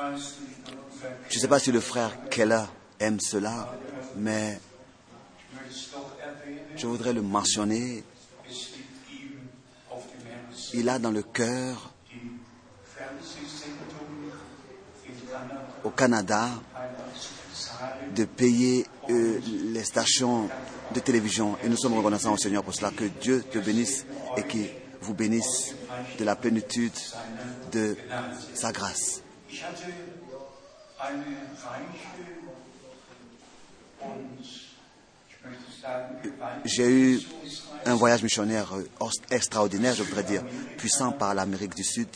Je ne sais pas si le frère Keller aime cela, mais je voudrais le mentionner. Il a dans le cœur, au Canada, de payer les stations de télévision. Et nous sommes reconnaissants au Seigneur pour cela. Que Dieu te bénisse et qu'il vous bénisse de la plénitude de sa grâce. J'ai eu un voyage missionnaire extraordinaire, je voudrais dire, puissant par l'Amérique du Sud.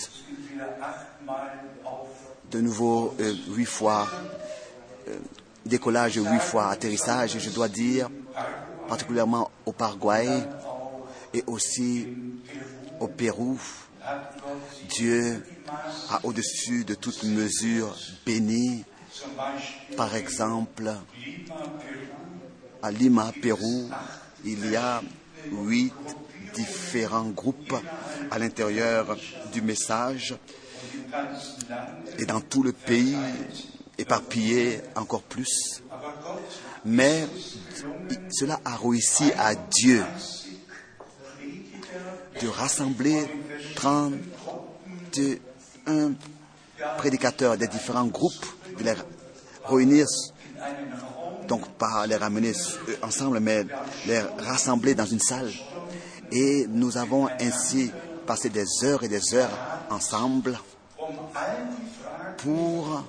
De nouveau, 8 fois décollage, 8 fois atterrissage, et je dois dire, particulièrement au Paraguay et aussi au Pérou, Dieu a au-dessus de toute mesure béni. Par exemple, à Lima, Pérou, il y a 8 différents groupes à l'intérieur du message et dans tout le pays, éparpillé encore plus. Mais cela a réussi à Dieu de rassembler 31 prédicateurs des différents groupes, de les réunir, donc pas les ramener ensemble, mais les rassembler dans une salle. Et nous avons ainsi passé des heures et des heures ensemble pour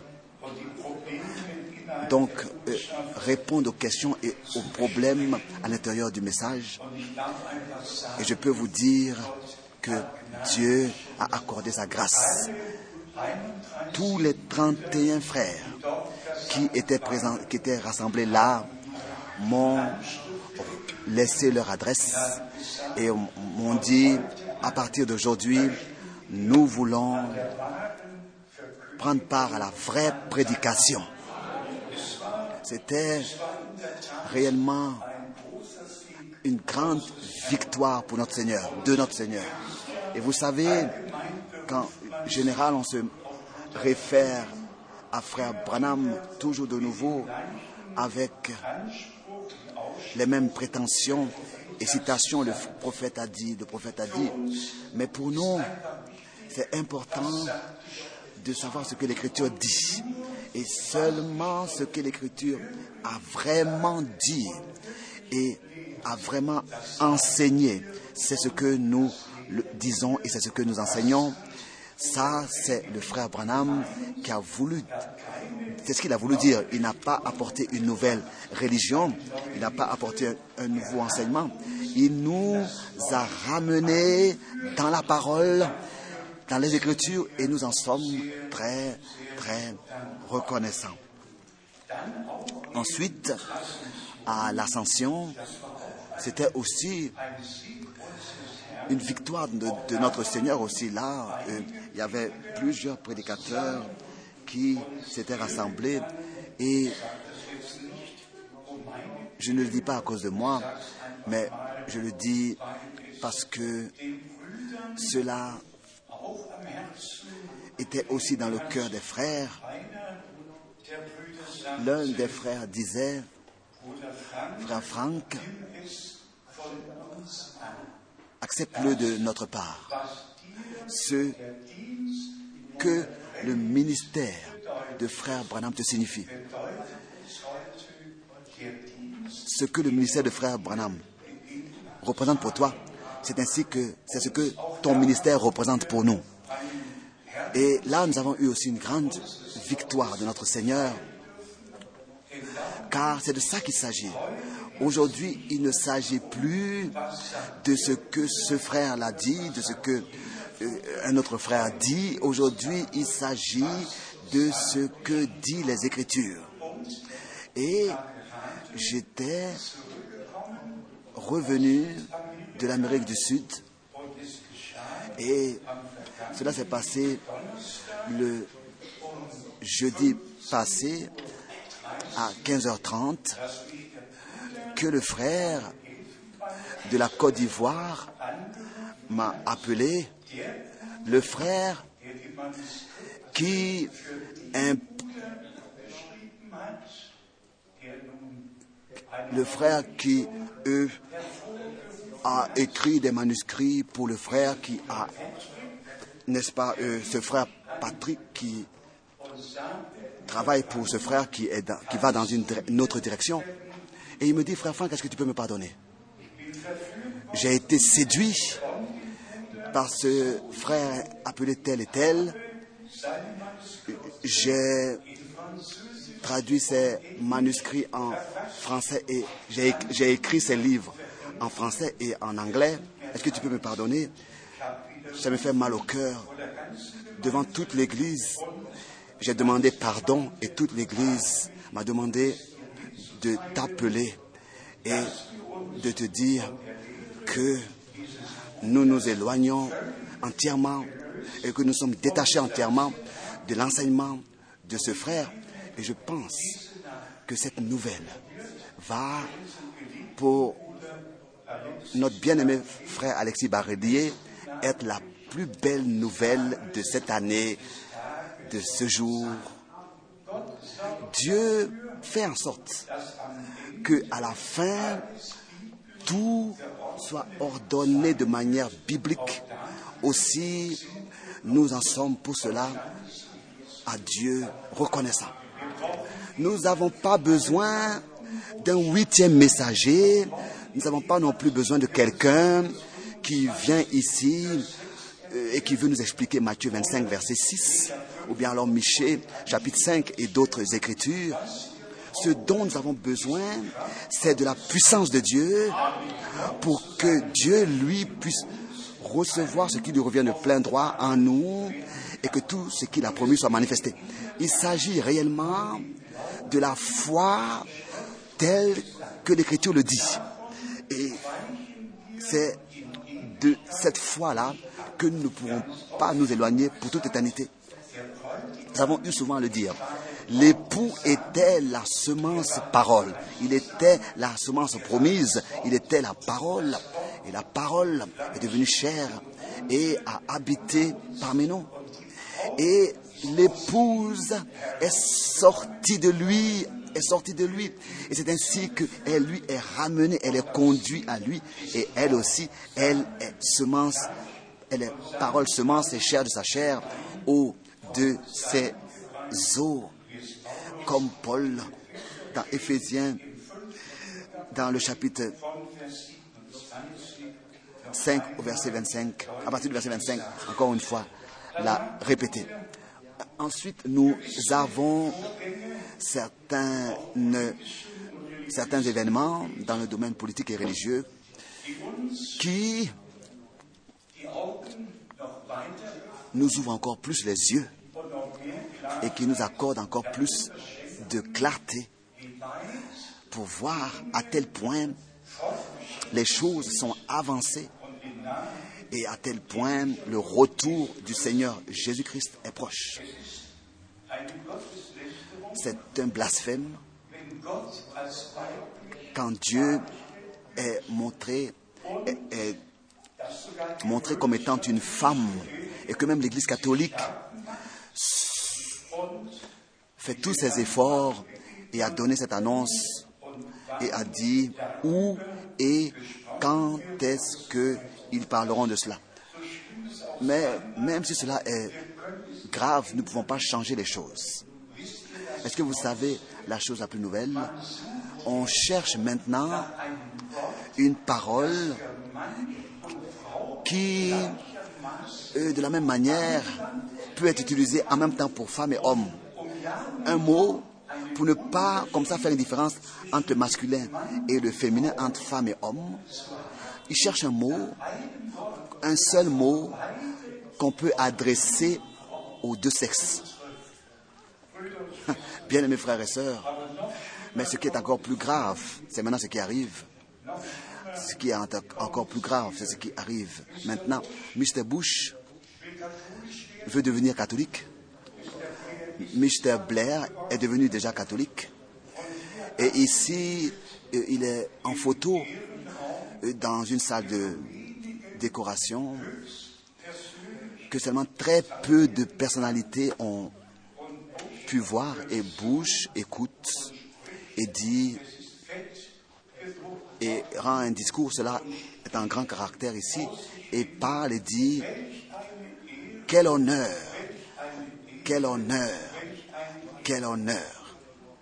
donc répondre aux questions et aux problèmes à l'intérieur du message. Et je peux vous dire que Dieu a accordé sa grâce. Tous les 31 frères qui étaient présents, qui étaient rassemblés là, m'ont laissé leur adresse et m'ont dit, à partir d'aujourd'hui, nous voulons prendre part à la vraie prédication. C'était réellement une grande victoire pour notre Seigneur, de notre Seigneur. Et vous savez, qu'en général, on se réfère à Frère Branham toujours de nouveau avec les mêmes prétentions et citations, le prophète a dit, mais pour nous, c'est important de savoir ce que l'Écriture dit. Et seulement ce que l'Écriture a vraiment dit et a vraiment enseigné, c'est ce que nous disons et c'est ce que nous enseignons. Ça, c'est le frère Branham qui a voulu, c'est ce qu'il a voulu dire. Il n'a pas apporté une nouvelle religion, il n'a pas apporté un nouveau enseignement. Il nous a ramenés dans la parole, dans les Écritures, et nous en sommes très, très reconnaissants. Ensuite, à l'Ascension, c'était aussi une victoire de notre Seigneur aussi. Là, il y avait plusieurs prédicateurs qui s'étaient rassemblés et je ne le dis pas à cause de moi, mais je le dis parce que cela était aussi dans le cœur des frères. L'un des frères disait, frère Franck, accepte-le de notre part. Ce que le ministère de frère Branham te signifie. Ce que le ministère de frère Branham représente pour toi, c'est ce que ton ministère représente pour nous. Et là, nous avons eu aussi une grande victoire de notre Seigneur, car c'est de ça qu'il s'agit. Aujourd'hui, il ne s'agit plus de ce que ce frère l'a dit, de ce que un autre frère dit. Aujourd'hui, il s'agit de ce que disent les Écritures. Et j'étais revenu de l'Amérique du Sud et cela s'est passé le jeudi passé à 15h30 que le frère de la Côte d'Ivoire m'a appelé, le frère qui le frère qui a écrit des manuscrits pour le frère qui a, n'est-ce pas, ce frère Patrick qui travaille pour ce frère qui va dans une autre direction. Et il me dit, frère Franck, est-ce que tu peux me pardonner? J'ai été séduit par ce frère appelé tel et tel. J'ai traduit ses manuscrits en français et j'ai écrit ses livres en français et en anglais. Est-ce que tu peux me pardonner? Ça me fait mal au cœur. Devant toute l'Église, j'ai demandé pardon et toute l'Église m'a demandé de t'appeler et de te dire que nous nous éloignons entièrement et que nous sommes détachés entièrement de l'enseignement de ce frère. Et je pense que cette nouvelle va pour notre bien-aimé frère Alexis Barédier être la plus belle nouvelle de cette année, de ce jour. Dieu fait en sorte que à la fin, tout soit ordonné de manière biblique. Aussi, nous en sommes pour cela à Dieu reconnaissants. Nous n'avons pas besoin d'un 8e messager. Nous n'avons pas non plus besoin de quelqu'un qui vient ici et qui veut nous expliquer Matthieu 25, verset 6, ou bien alors Michée, chapitre 5 et d'autres écritures. Ce dont nous avons besoin, c'est de la puissance de Dieu pour que Dieu, lui, puisse recevoir ce qui lui revient de plein droit en nous et que tout ce qu'il a promis soit manifesté. Il s'agit réellement de la foi telle que l'Écriture le dit. Et c'est de cette foi-là que nous ne pourrons pas nous éloigner pour toute éternité. Nous avons eu souvent à le dire. L'époux était la semence parole. Il était la semence promise. Il était la parole. Et la parole est devenue chair et a habité parmi nous. Et l'épouse est sortie de lui. Et c'est ainsi qu'elle lui est ramenée, elle est conduite à lui. Et elle aussi, elle est semence, elle est parole, semence et chair de sa chair, eau de ses eaux. Comme Paul, dans Éphésiens, dans le chapitre 5 au verset 25, à partir du verset 25, encore une fois, l'a répété. Ensuite, nous avons certains événements dans le domaine politique et religieux qui nous ouvrent encore plus les yeux et qui nous accordent encore plus de clarté pour voir à tel point les choses sont avancées et à tel point le retour du Seigneur Jésus-Christ est proche. C'est un blasphème quand Dieu est montré comme étant une femme et que même l'Église catholique fait tous ses efforts et a donné cette annonce et a dit où et quand est-ce qu'ils parleront de cela. Mais même si cela est grave, nous ne pouvons pas changer les choses. Est-ce que vous savez la chose la plus nouvelle? On cherche maintenant une parole qui, de la même manière, peut être utilisée en même temps pour femmes et hommes. Un mot pour ne pas, comme ça, faire une différence entre le masculin et le féminin, entre femmes et hommes. Il cherche un mot, un seul mot qu'on peut adresser aux deux sexes. Bien aimés frères et sœurs, mais ce qui est encore plus grave, c'est maintenant ce qui arrive. Ce qui est encore plus grave, c'est ce qui arrive maintenant. Mr. Bush veut devenir catholique. Mr. Blair est devenu déjà catholique. Et ici, il est en photo dans une salle de décoration. que seulement très peu de personnalités ont pu voir, et bouge, écoute et dit et rend un discours. Cela est un grand caractère ici, et parle et dit quel honneur, quel honneur, quel honneur.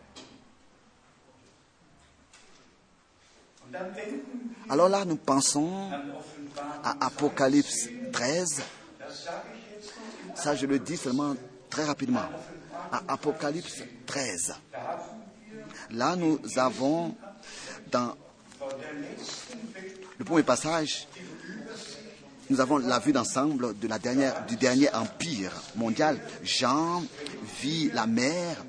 Alors là, nous pensons à Apocalypse 13. Ça, je le dis seulement très rapidement. À Apocalypse 13. Là, nous avons dans le premier passage, nous avons la vue d'ensemble du dernier empire mondial. Jean vit la mer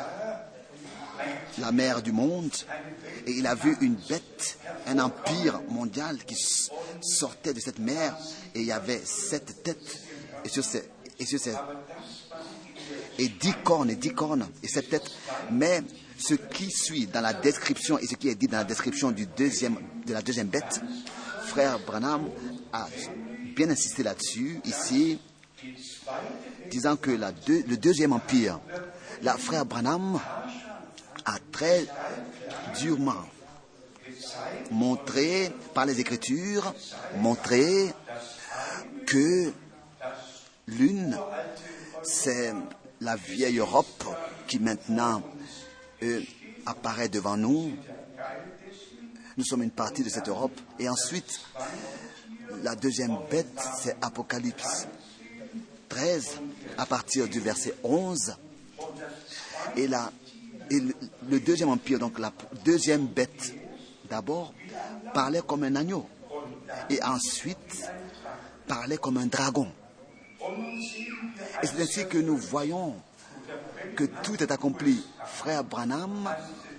du monde, et il a vu une bête, un empire mondial qui sortait de cette mer, et il y avait 7 têtes, et 10 cornes, et 7 têtes. Mais ce qui suit dans la description et ce qui est dit dans la description de la deuxième bête, frère Branham a bien insisté là-dessus ici, disant que le deuxième empire, frère Branham a très durement montré par les Écritures, que l'une, c'est la vieille Europe qui maintenant apparaît devant nous. Nous sommes une partie de cette Europe. Et ensuite, la deuxième bête, c'est Apocalypse 13, à partir du verset 11. Et le deuxième empire, donc la deuxième bête, d'abord, parlait comme un agneau. Et ensuite, parlait comme un dragon. Et c'est ainsi que nous voyons que tout est accompli. Frère Branham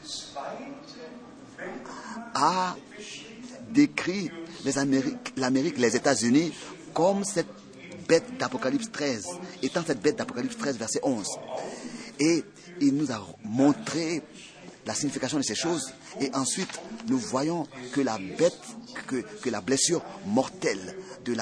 a décrit l'Amérique, les États-Unis, comme cette bête d'Apocalypse 13, étant cette bête d'Apocalypse 13, verset 11. Et il nous a montré la signification de ces choses. Et ensuite, nous voyons que la bête, que la blessure mortelle de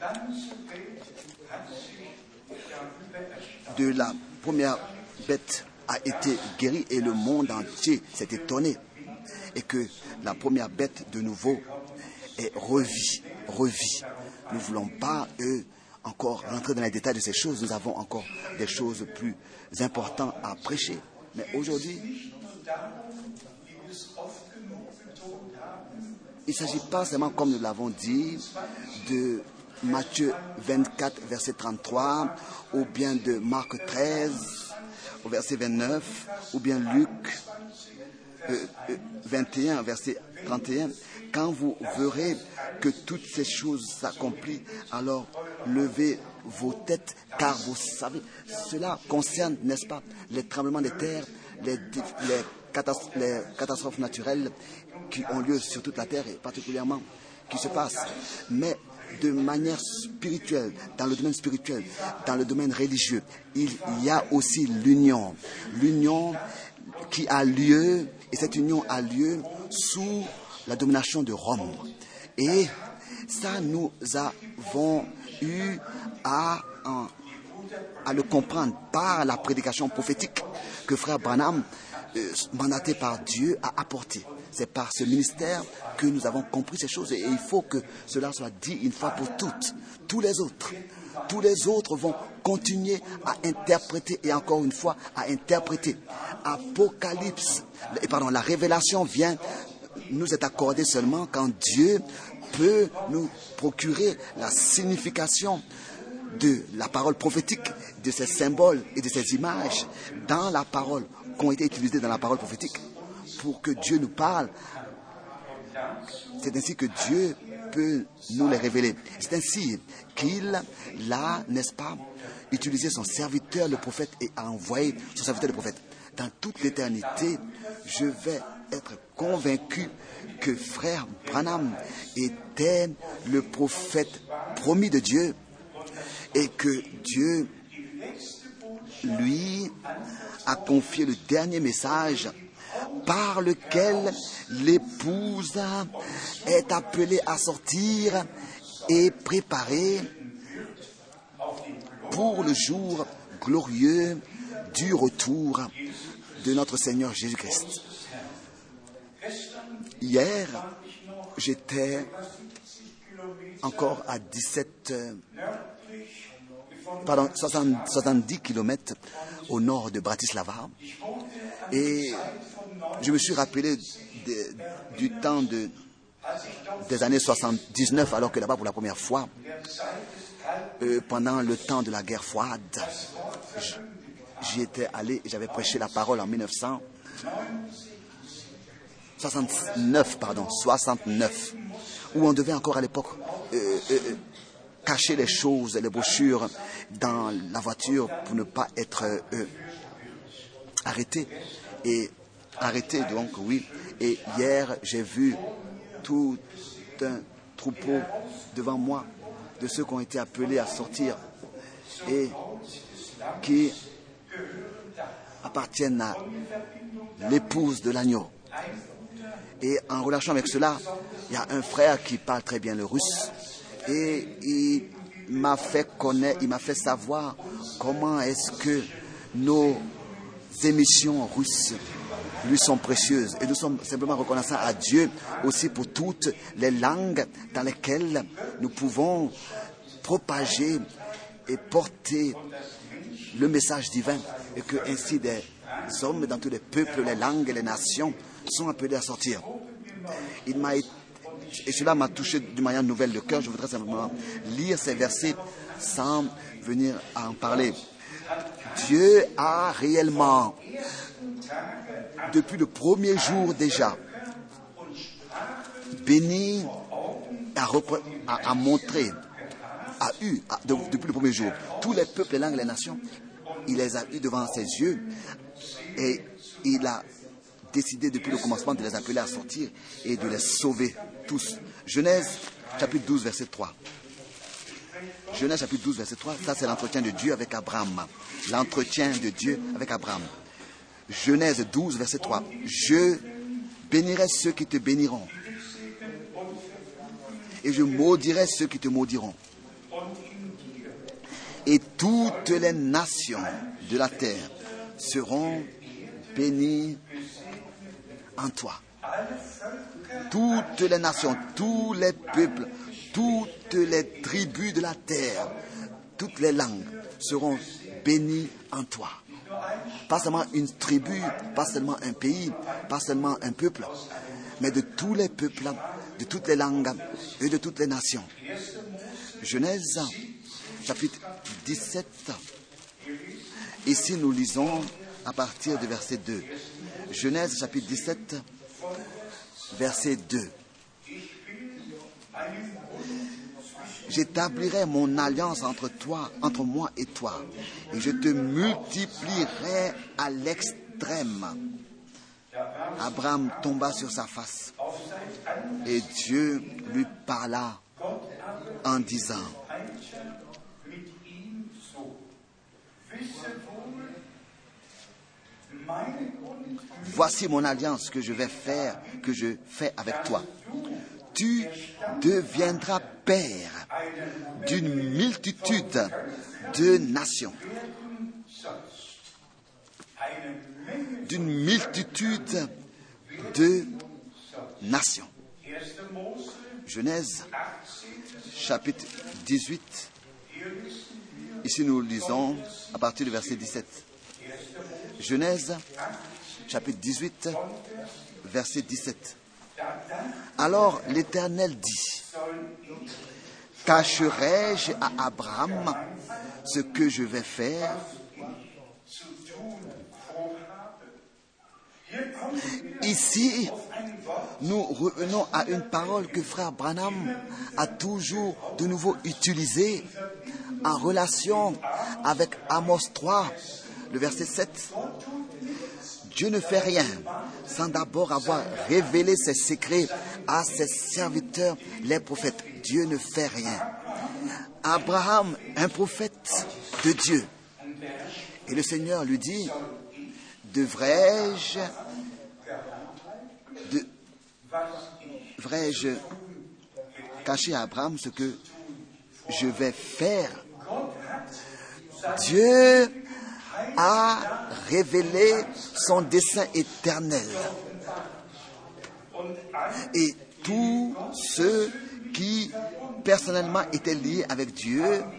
la première bête a été guérie, et le monde entier s'est étonné. Et que la première bête de nouveau est revie. Nous ne voulons pas encore rentrer dans les détails de ces choses. Nous avons encore des choses plus importantes à prêcher. Mais aujourd'hui, il ne s'agit pas seulement, comme nous l'avons dit, de Matthieu 24, verset 33, ou bien de Marc 13, au verset 29, ou bien Luc 21, verset 31. Quand vous verrez que toutes ces choses s'accomplissent, alors levez vos têtes, car vous savez, cela concerne, n'est-ce pas, les tremblements de terre, les catastrophes naturelles qui ont lieu sur toute la terre, et particulièrement qui se passent. Mais de manière spirituelle, dans le domaine spirituel, dans le domaine religieux, il y a aussi l'union qui a lieu, et cette union a lieu sous la domination de Rome. Et ça, nous avons eu à le comprendre par la prédication prophétique que frère Branham, mandaté par Dieu, a apporté. C'est par ce ministère que nous avons compris ces choses, et il faut que cela soit dit une fois pour toutes. Tous les autres vont continuer à interpréter, et encore une fois à interpréter. La révélation vient nous est accordée seulement quand Dieu peut nous procurer la signification de la parole prophétique, de ces symboles et de ces images dans la parole, qui ont été utilisées dans la parole prophétique, pour que Dieu nous parle. C'est ainsi que Dieu peut nous les révéler. C'est ainsi qu'il a, n'est-ce pas, utilisé son serviteur le prophète, et a envoyé son serviteur le prophète. Dans toute l'éternité, je vais être convaincu que frère Branham était le prophète promis de Dieu, et que Dieu lui a confié le dernier message par lequel l'épouse est appelée à sortir et préparer pour le jour glorieux du retour de notre Seigneur Jésus-Christ. Hier, j'étais encore à 70 kilomètres au nord de Bratislava. Et je me suis rappelé du temps des années 79, alors que là-bas, pour la première fois, pendant le temps de la guerre froide, j'y étais allé et j'avais prêché la parole en 1969, où on devait encore à l'époque cacher les choses, les brochures dans la voiture pour ne pas être arrêté. Et arrêté donc, oui. Et hier, j'ai vu tout un troupeau devant moi de ceux qui ont été appelés à sortir et qui appartiennent à l'épouse de l'agneau. Et en relation avec cela, il y a un frère qui parle très bien le russe et il m'a fait connaître, il m'a fait savoir comment est-ce que nos émissions russes lui sont précieuses. Et nous sommes simplement reconnaissants à Dieu aussi pour toutes les langues dans lesquelles nous pouvons propager et porter le message divin, et que ainsi des hommes dans tous les peuples, les langues et les nations sont appelés à sortir. Et cela m'a touché d'une manière nouvelle le cœur. Je voudrais simplement lire ces versets sans venir à en parler. Dieu a réellement, depuis le premier jour déjà, béni, a montré, depuis le premier jour, tous les peuples, les langues, les nations, il les a eus devant ses yeux et il a décidé depuis le commencement de les appeler à sortir et de les sauver tous. Genèse chapitre 12 verset 3. Genèse chapitre 12 verset 3, ça c'est l'entretien de Dieu avec Abraham. L'entretien de Dieu avec Abraham. Genèse 12 verset 3. Je bénirai ceux qui te béniront et je maudirai ceux qui te maudiront. Et toutes les nations de la terre seront bénies en toi. Toutes les nations, tous les peuples, toutes les tribus de la terre, toutes les langues seront bénies en toi. Pas seulement une tribu, pas seulement un pays, pas seulement un peuple, mais de tous les peuples, de toutes les langues et de toutes les nations. Genèse chapitre 17. Ici nous lisons à partir du verset 2. Genèse chapitre 17, verset 2. J'établirai mon alliance entre moi et toi, et je te multiplierai à l'extrême. Abraham tomba sur sa face, et Dieu lui parla en disant: voici mon alliance que je fais avec toi. Tu deviendras père d'une multitude de nations. D'une multitude de nations. Genèse chapitre 18. Ici nous lisons à partir du verset 17. Genèse chapitre 18, verset 17. Alors l'Éternel dit: cacherai-je à Abraham ce que je vais faire? Ici, nous revenons à une parole que frère Branham a toujours de nouveau utilisée en relation avec Amos 3, le verset 7. Dieu ne fait rien sans d'abord avoir révélé ses secrets à ses serviteurs, les prophètes. Dieu ne fait rien. Abraham, un prophète de Dieu. Et le Seigneur lui dit: devrais-je cacher à Abraham ce que je vais faire? Dieu a révélé son dessein éternel. Et tous ceux qui personnellement étaient liés avec Dieu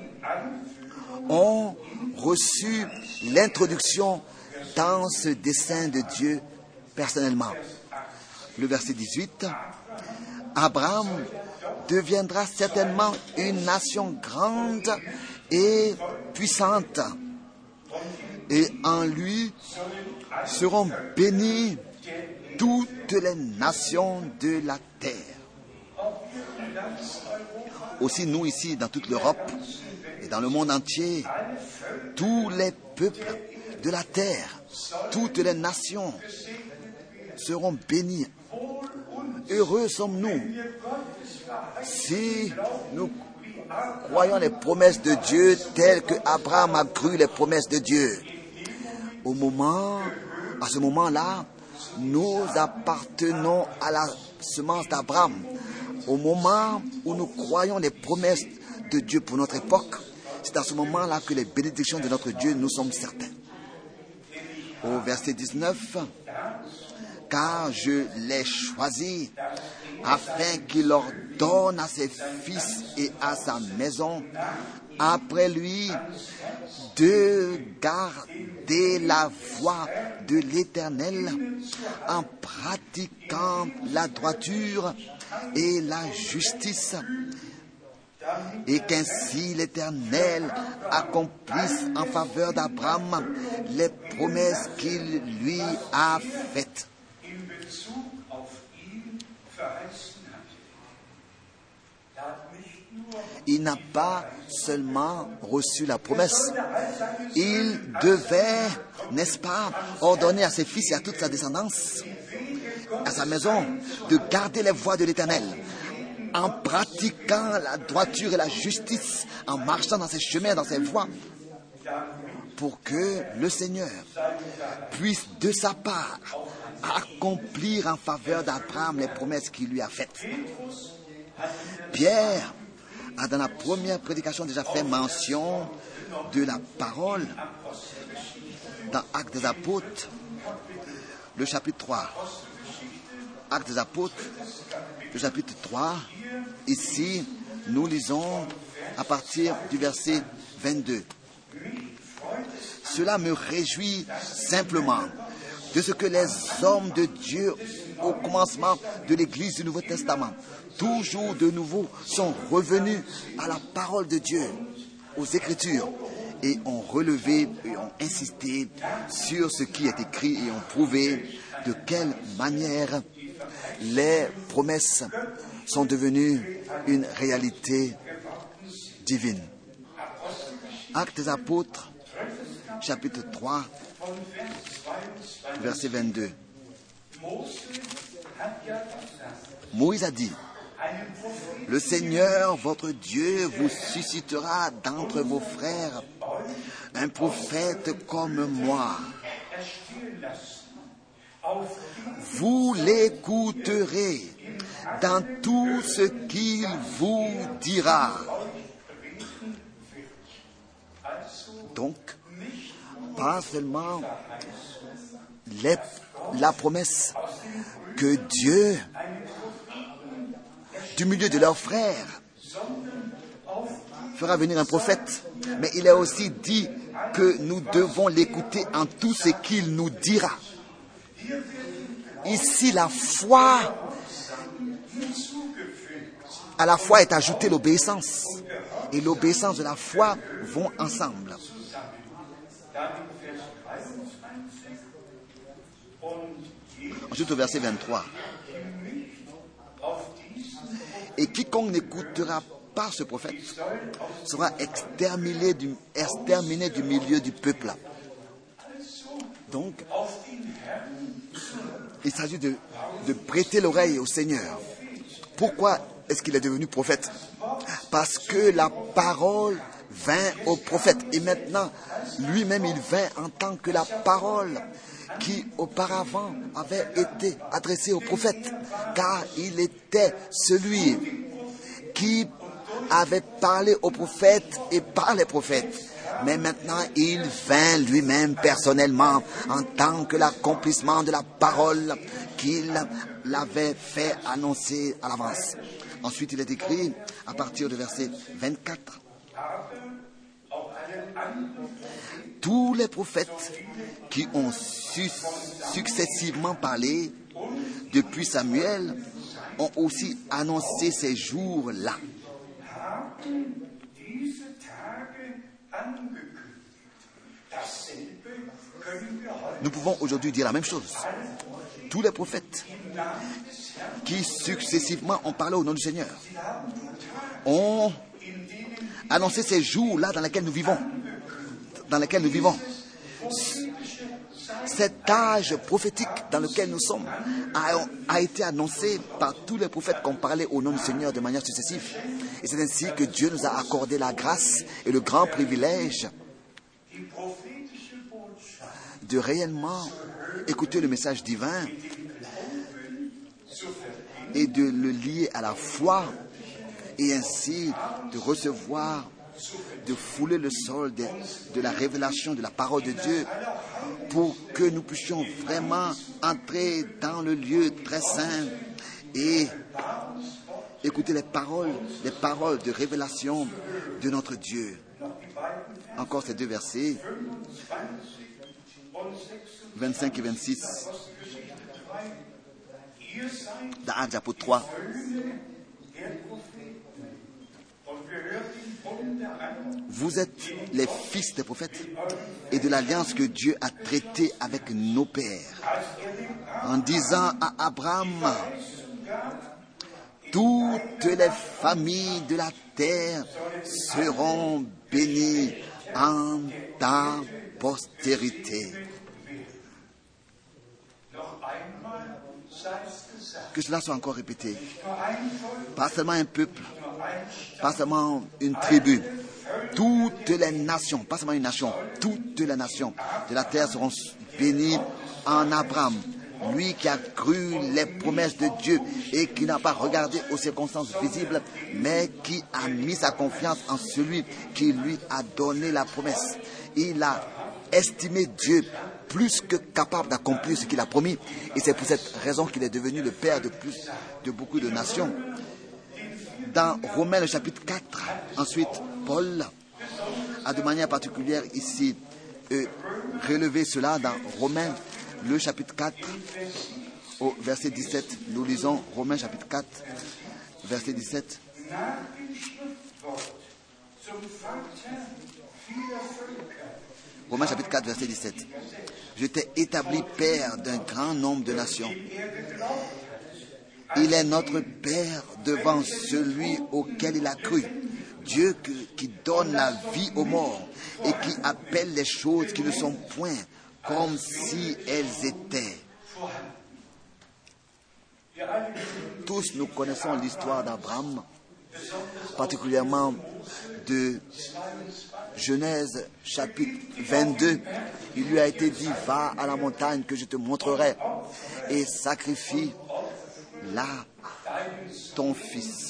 ont reçu l'introduction dans ce dessein de Dieu personnellement. Le verset 18, Abraham deviendra certainement une nation grande et puissante, et en lui seront bénies toutes les nations de la terre. Aussi nous ici, dans toute l'Europe et dans le monde entier, tous les peuples de la terre, toutes les nations seront bénies. Heureux sommes-nous si nous croyons les promesses de Dieu telles que Abraham a cru les promesses de Dieu. À ce moment-là, nous appartenons à la semence d'Abraham. Au moment où nous croyons les promesses de Dieu pour notre époque, c'est à ce moment-là que les bénédictions de notre Dieu, nous sommes certains. Au verset 19, car je l'ai choisi afin qu'il ordonne à ses fils et à sa maison après lui de garder la voie de l'Éternel en pratiquant la droiture et la justice, et qu'ainsi l'Éternel accomplisse en faveur d'Abraham les promesses qu'il lui a faites. Il n'a pas seulement reçu la promesse, il devait, n'est-ce pas, ordonner à ses fils et à toute sa descendance, à sa maison, de garder les voies de l'Éternel, en pratiquant la droiture et la justice, en marchant dans ses chemins, dans ses voies, pour que le Seigneur puisse de sa part accomplir en faveur d'Abraham les promesses qu'il lui a faites. Pierre a dans la première prédication déjà fait mention de la parole dans Actes des Apôtres, le chapitre 3. Actes des Apôtres, le chapitre 3. Ici, nous lisons à partir du verset 22. Cela me réjouit simplement de ce que les hommes de Dieu au commencement de l'Église du Nouveau Testament, toujours de nouveau, sont revenus à la parole de Dieu, aux Écritures, et ont relevé et ont insisté sur ce qui est écrit et ont prouvé de quelle manière les promesses sont devenues une réalité divine. Actes des Apôtres, chapitre 3, verset 22. Moïse a dit, « Le Seigneur, votre Dieu, vous suscitera d'entre vos frères un prophète comme moi. Vous l'écouterez dans tout ce qu'il vous dira. » Donc, pas seulement la promesse que Dieu, du milieu de leurs frères, fera venir un prophète, mais il a aussi dit que nous devons l'écouter en tout ce qu'il nous dira. Ici, la foi, à la foi est ajoutée l'obéissance, et l'obéissance de la foi vont ensemble. Ensuite au verset 23. Et quiconque n'écoutera pas ce prophète sera exterminé du milieu du peuple. Donc, il s'agit de prêter l'oreille au Seigneur. Pourquoi est-ce qu'il est devenu prophète? Parce que la parole vint au prophète. Et maintenant, lui-même, il vint en tant que la parole qui auparavant avait été adressé au prophète, car il était celui qui avait parlé aux prophètes et par les prophètes, Mais maintenant, il vint lui-même personnellement en tant que l'accomplissement de la parole qu'il l'avait fait annoncer à l'avance. Ensuite, il est écrit, à partir du verset 24, tous les prophètes qui ont successivement parlé depuis Samuel ont aussi annoncé ces jours-là. Nous pouvons aujourd'hui dire la même chose. Tous les prophètes qui successivement ont parlé au nom du Seigneur ont annoncé ces jours-là dans lesquels nous vivons. Cet âge prophétique dans lequel nous sommes a été annoncé par tous les prophètes qui ont parlé au nom du Seigneur de manière successive. Et c'est ainsi que Dieu nous a accordé la grâce et le grand privilège de réellement écouter le message divin et de le lier à la foi et ainsi de recevoir, de fouler le sol de la révélation de la parole de Dieu pour que nous puissions vraiment entrer dans le lieu très saint et écouter les paroles de révélation de notre Dieu. Encore ces deux versets, 25 et 26, dans Actes chapitre 3. Vous êtes les fils des prophètes et de l'alliance que Dieu a traitée avec nos pères, en disant à Abraham, toutes les familles de la terre seront bénies en ta postérité. Que cela soit encore répété. Pas seulement un peuple, pas seulement une tribu. Toutes les nations, pas seulement une nation, toutes les nations de la terre seront bénies en Abraham. Lui qui a cru les promesses de Dieu et qui n'a pas regardé aux circonstances visibles, mais qui a mis sa confiance en celui qui lui a donné la promesse. Il a estimé Dieu plus que capable d'accomplir ce qu'il a promis. Et c'est pour cette raison qu'il est devenu le père de beaucoup de nations. Dans Romains le chapitre 4, ensuite, Paul a de manière particulière ici relevé cela dans Romains le chapitre 4 au verset 17. Nous lisons Romains chapitre 4, verset 17. Romains chapitre 4, verset 17. Je t'ai établi père d'un grand nombre de nations. Il est notre Père devant celui auquel il a cru. Dieu qui donne la vie aux morts et qui appelle les choses qui ne sont point comme si elles étaient. Tous nous connaissons l'histoire d'Abraham, particulièrement de Genèse chapitre 22. Il lui a été dit, va à la montagne que je te montrerai et sacrifie là ton fils.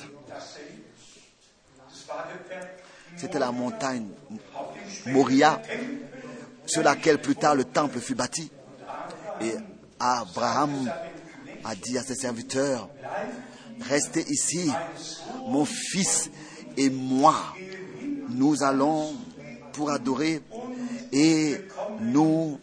C'était la montagne Moria, sur laquelle plus tard le temple fut bâti. Et Abraham a dit à ses serviteurs, restez ici, mon fils et moi, nous allons pour adorer et nous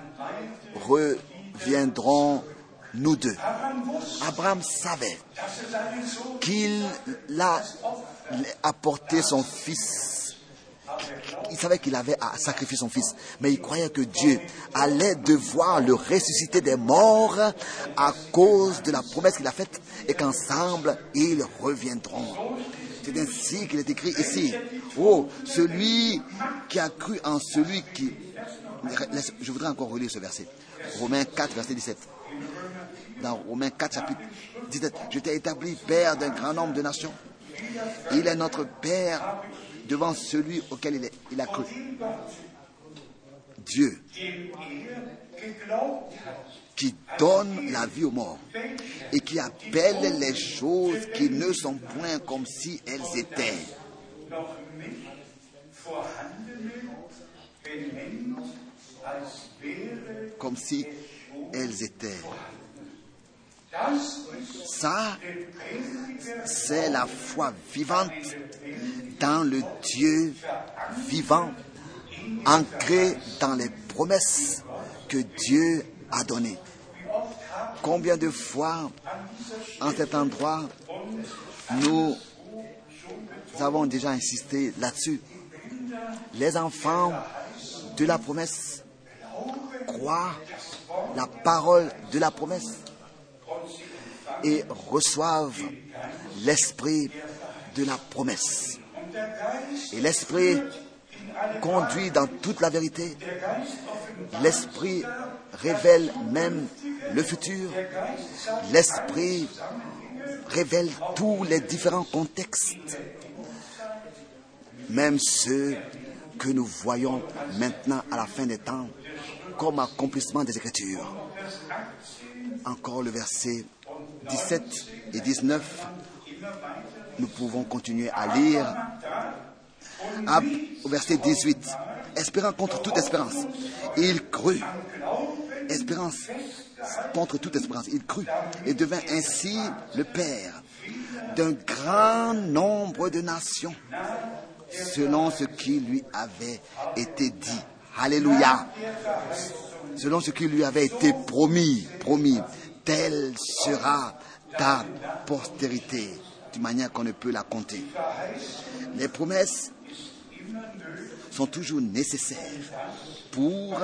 reviendrons nous deux. Abraham savait qu'il a apporté son fils. Il savait qu'il avait à sacrifier son fils. Mais il croyait que Dieu allait devoir le ressusciter des morts à cause de la promesse qu'il a faite et qu'ensemble, ils reviendront. C'est ainsi qu'il est écrit ici. Oh, celui qui a cru en celui qui... Je voudrais encore relire ce verset. Romains 4, verset 17. Dans Romains 4, chapitre 17. Je t'ai établi père d'un grand nombre de nations. Il est notre Père devant celui auquel il a cru. Dieu qui donne la vie aux morts et qui appelle les choses qui ne sont point comme si elles étaient. comme si elles étaient. Ça, c'est la foi vivante dans le Dieu vivant, ancré dans les promesses que Dieu a données. Combien de fois, en cet endroit, nous avons déjà insisté là-dessus. Les enfants de la promesse croient la parole de la promesse et reçoivent l'esprit de la promesse. Et l'esprit conduit dans toute la vérité. L'esprit révèle même le futur. L'esprit révèle tous les différents contextes, même ceux que nous voyons maintenant à la fin des temps comme accomplissement des Écritures. Encore le verset 17 et 19, nous pouvons continuer à lire. Au verset 18, espérant contre toute espérance, il crut. Espérance contre toute espérance, il crut et devint ainsi le père d'un grand nombre de nations, selon ce qui lui avait été dit. Alléluia. Selon ce qui lui avait été promis, telle sera ta postérité, d'une manière qu'on ne peut la compter. Les promesses sont toujours nécessaires pour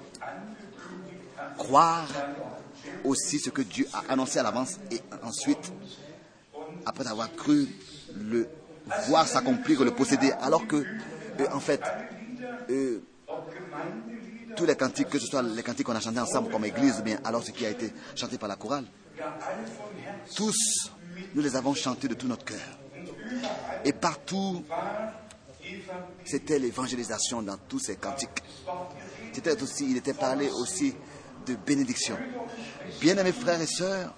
croire aussi ce que Dieu a annoncé à l'avance et ensuite, après avoir cru, le voir s'accomplir, le posséder. Alors que, en fait, tous les cantiques, que ce soit les cantiques qu'on a chantés ensemble comme église, bien alors ce qui a été chanté par la chorale, tous, nous les avons chantés de tout notre cœur. Et partout, c'était l'évangélisation dans tous ces cantiques. Il était parlé aussi de bénédiction. Bien-aimés frères et sœurs,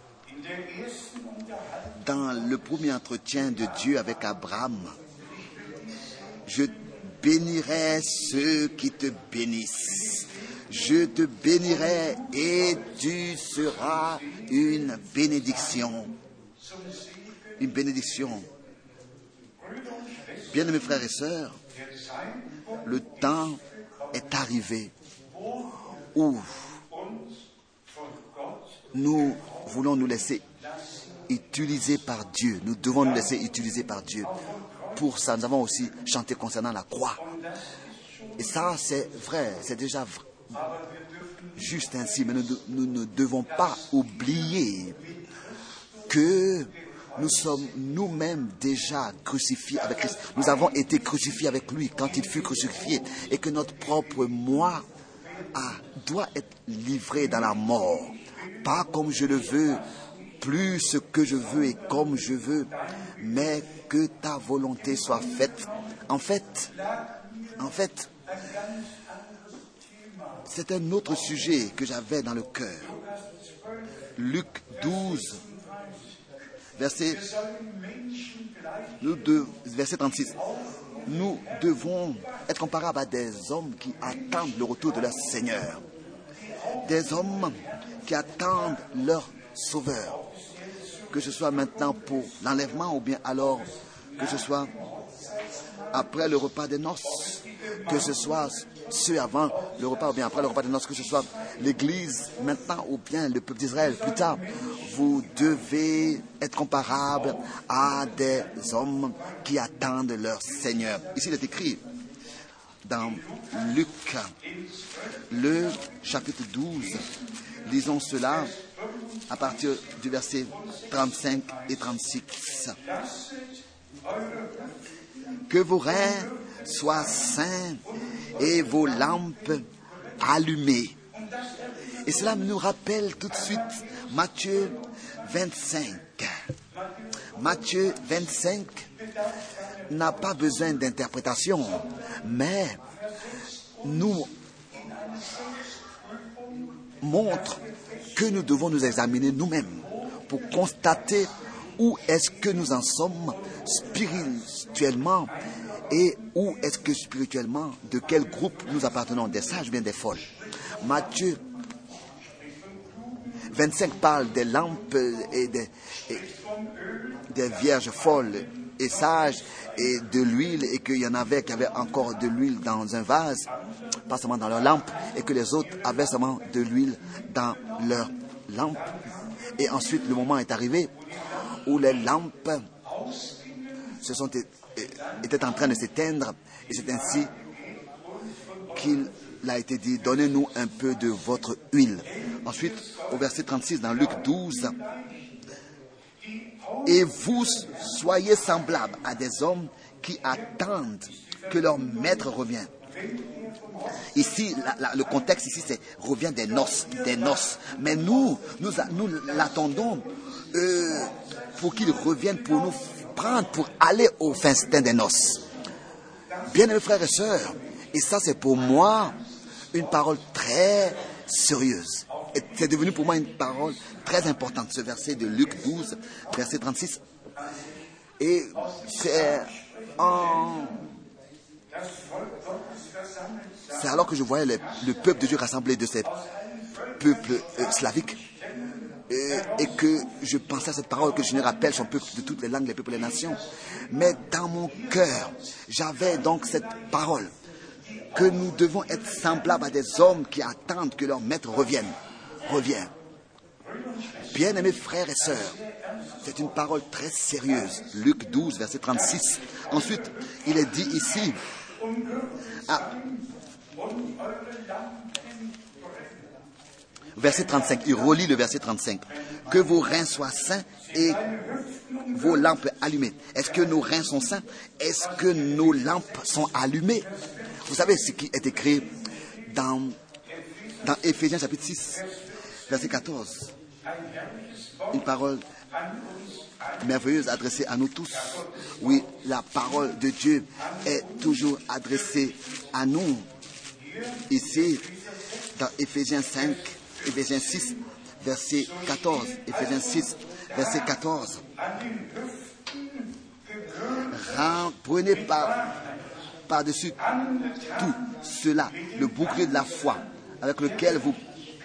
dans le premier entretien de Dieu avec Abraham, je bénirai ceux qui te bénissent. Je te bénirai et tu seras une bénédiction. Une bénédiction. Bien-aimés frères et sœurs, le temps est arrivé où nous voulons nous laisser utiliser par Dieu. Nous devons nous laisser utiliser par Dieu. Pour ça, nous avons aussi chanté concernant la croix. Et ça, c'est vrai, c'est déjà vrai. Juste ainsi, mais nous ne devons pas oublier que nous sommes nous-mêmes déjà crucifiés avec Christ. Nous avons été crucifiés avec lui quand il fut crucifié et que notre propre moi doit être livré dans la mort. Pas comme je le veux, plus ce que je veux et comme je veux, mais que ta volonté soit faite. En fait, c'est un autre sujet que j'avais dans le cœur. Luc 12, verset 36. Nous devons être comparables à des hommes qui attendent le retour de leur Seigneur. Des hommes qui attendent leur Sauveur. Que ce soit maintenant pour l'enlèvement ou bien alors que ce soit après le repas des noces, que ce soit ceux avant le repas ou bien après le repas des noces, que ce soit l'Église maintenant ou bien le peuple d'Israël plus tard. Vous devez être comparables à des hommes qui attendent leur Seigneur. Ici, il est écrit dans Luc, le chapitre 12, lisons cela à partir du verset 35 et 36. Que vos reins soient saints et vos lampes allumées. Et cela nous rappelle tout de suite Matthieu 25. Matthieu 25 n'a pas besoin d'interprétation, mais nous montre que nous devons nous examiner nous-mêmes pour constater où est-ce que nous en sommes spirituellement et où est-ce que spirituellement, de quel groupe nous appartenons, des sages ou bien des folles. Matthieu 25 parle des lampes et des vierges folles et sages et de l'huile, et qu'il y en avait qui avaient encore de l'huile dans un vase, pas seulement dans leur lampe, et que les autres avaient seulement de l'huile dans leur lampe. Et ensuite, le moment est arrivé où les lampes étaient en train de s'éteindre, et c'est ainsi qu'il a été dit: donnez-nous un peu de votre huile. Ensuite, au verset 36 dans Luc 12, et vous soyez semblables à des hommes qui attendent que leur maître revienne. Ici, le contexte ici, c'est revient des noces. Mais nous l'attendons pour qu'il revienne pour nous prendre, pour aller au festin des noces. Bien-aimés frères et sœurs, et ça c'est pour moi une parole très sérieuse. Et c'est devenu pour moi une parole très importante, ce verset de Luc 12, verset 36. Et c'est alors que je voyais le peuple de Dieu rassemblé de ces peuples slaviques, et que je pensais à cette parole que je ne rappelle son peuple de toutes les langues, les peuples et les nations. Mais dans mon cœur, j'avais donc cette parole que nous devons être semblables à des hommes qui attendent que leur maître revienne. Bien-aimés frères et sœurs, c'est une parole très sérieuse. Luc 12, verset 36. Ensuite, il est dit ici, verset 35, il relit le verset 35. Que vos reins soient sains et vos lampes allumées. Est-ce que nos reins sont sains? Est-ce que nos lampes sont allumées? Vous savez ce qui est écrit dans Éphésiens chapitre 6, verset 14. Une parole merveilleuse adressée à nous tous. Oui, la parole de Dieu est toujours adressée à nous. Ici, dans Éphésiens 6, verset 14. Éphésiens 6, verset 14. Prenez par-dessus tout cela le bouclier de la foi, avec lequel vous...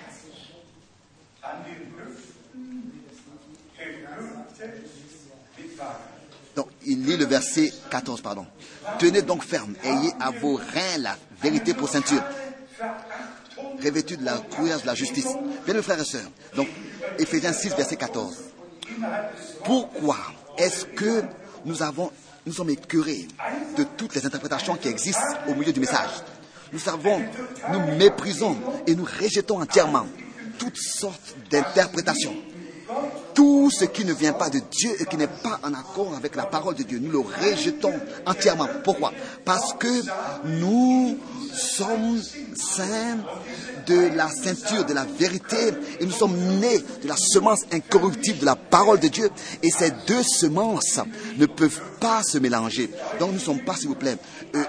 Donc, il lit le verset 14, pardon. Tenez donc ferme, ayez à vos reins la vérité pour ceinture, revêtus de la cuirasse de la justice. Bien, mes frères et sœurs, donc, Éphésiens 6, verset 14. Pourquoi est-ce que nous sommes écœurés de toutes les interprétations qui existent au milieu du message? Nous méprisons et nous rejetons entièrement toutes sortes d'interprétations. Tout ce qui ne vient pas de Dieu et qui n'est pas en accord avec la parole de Dieu, nous le rejetons entièrement. Pourquoi? Parce que nous sommes saints de la ceinture de la vérité et nous sommes nés de la semence incorruptible de la parole de Dieu. Et ces deux semences ne peuvent pas se mélanger. Donc nous ne sommes pas, s'il vous plaît,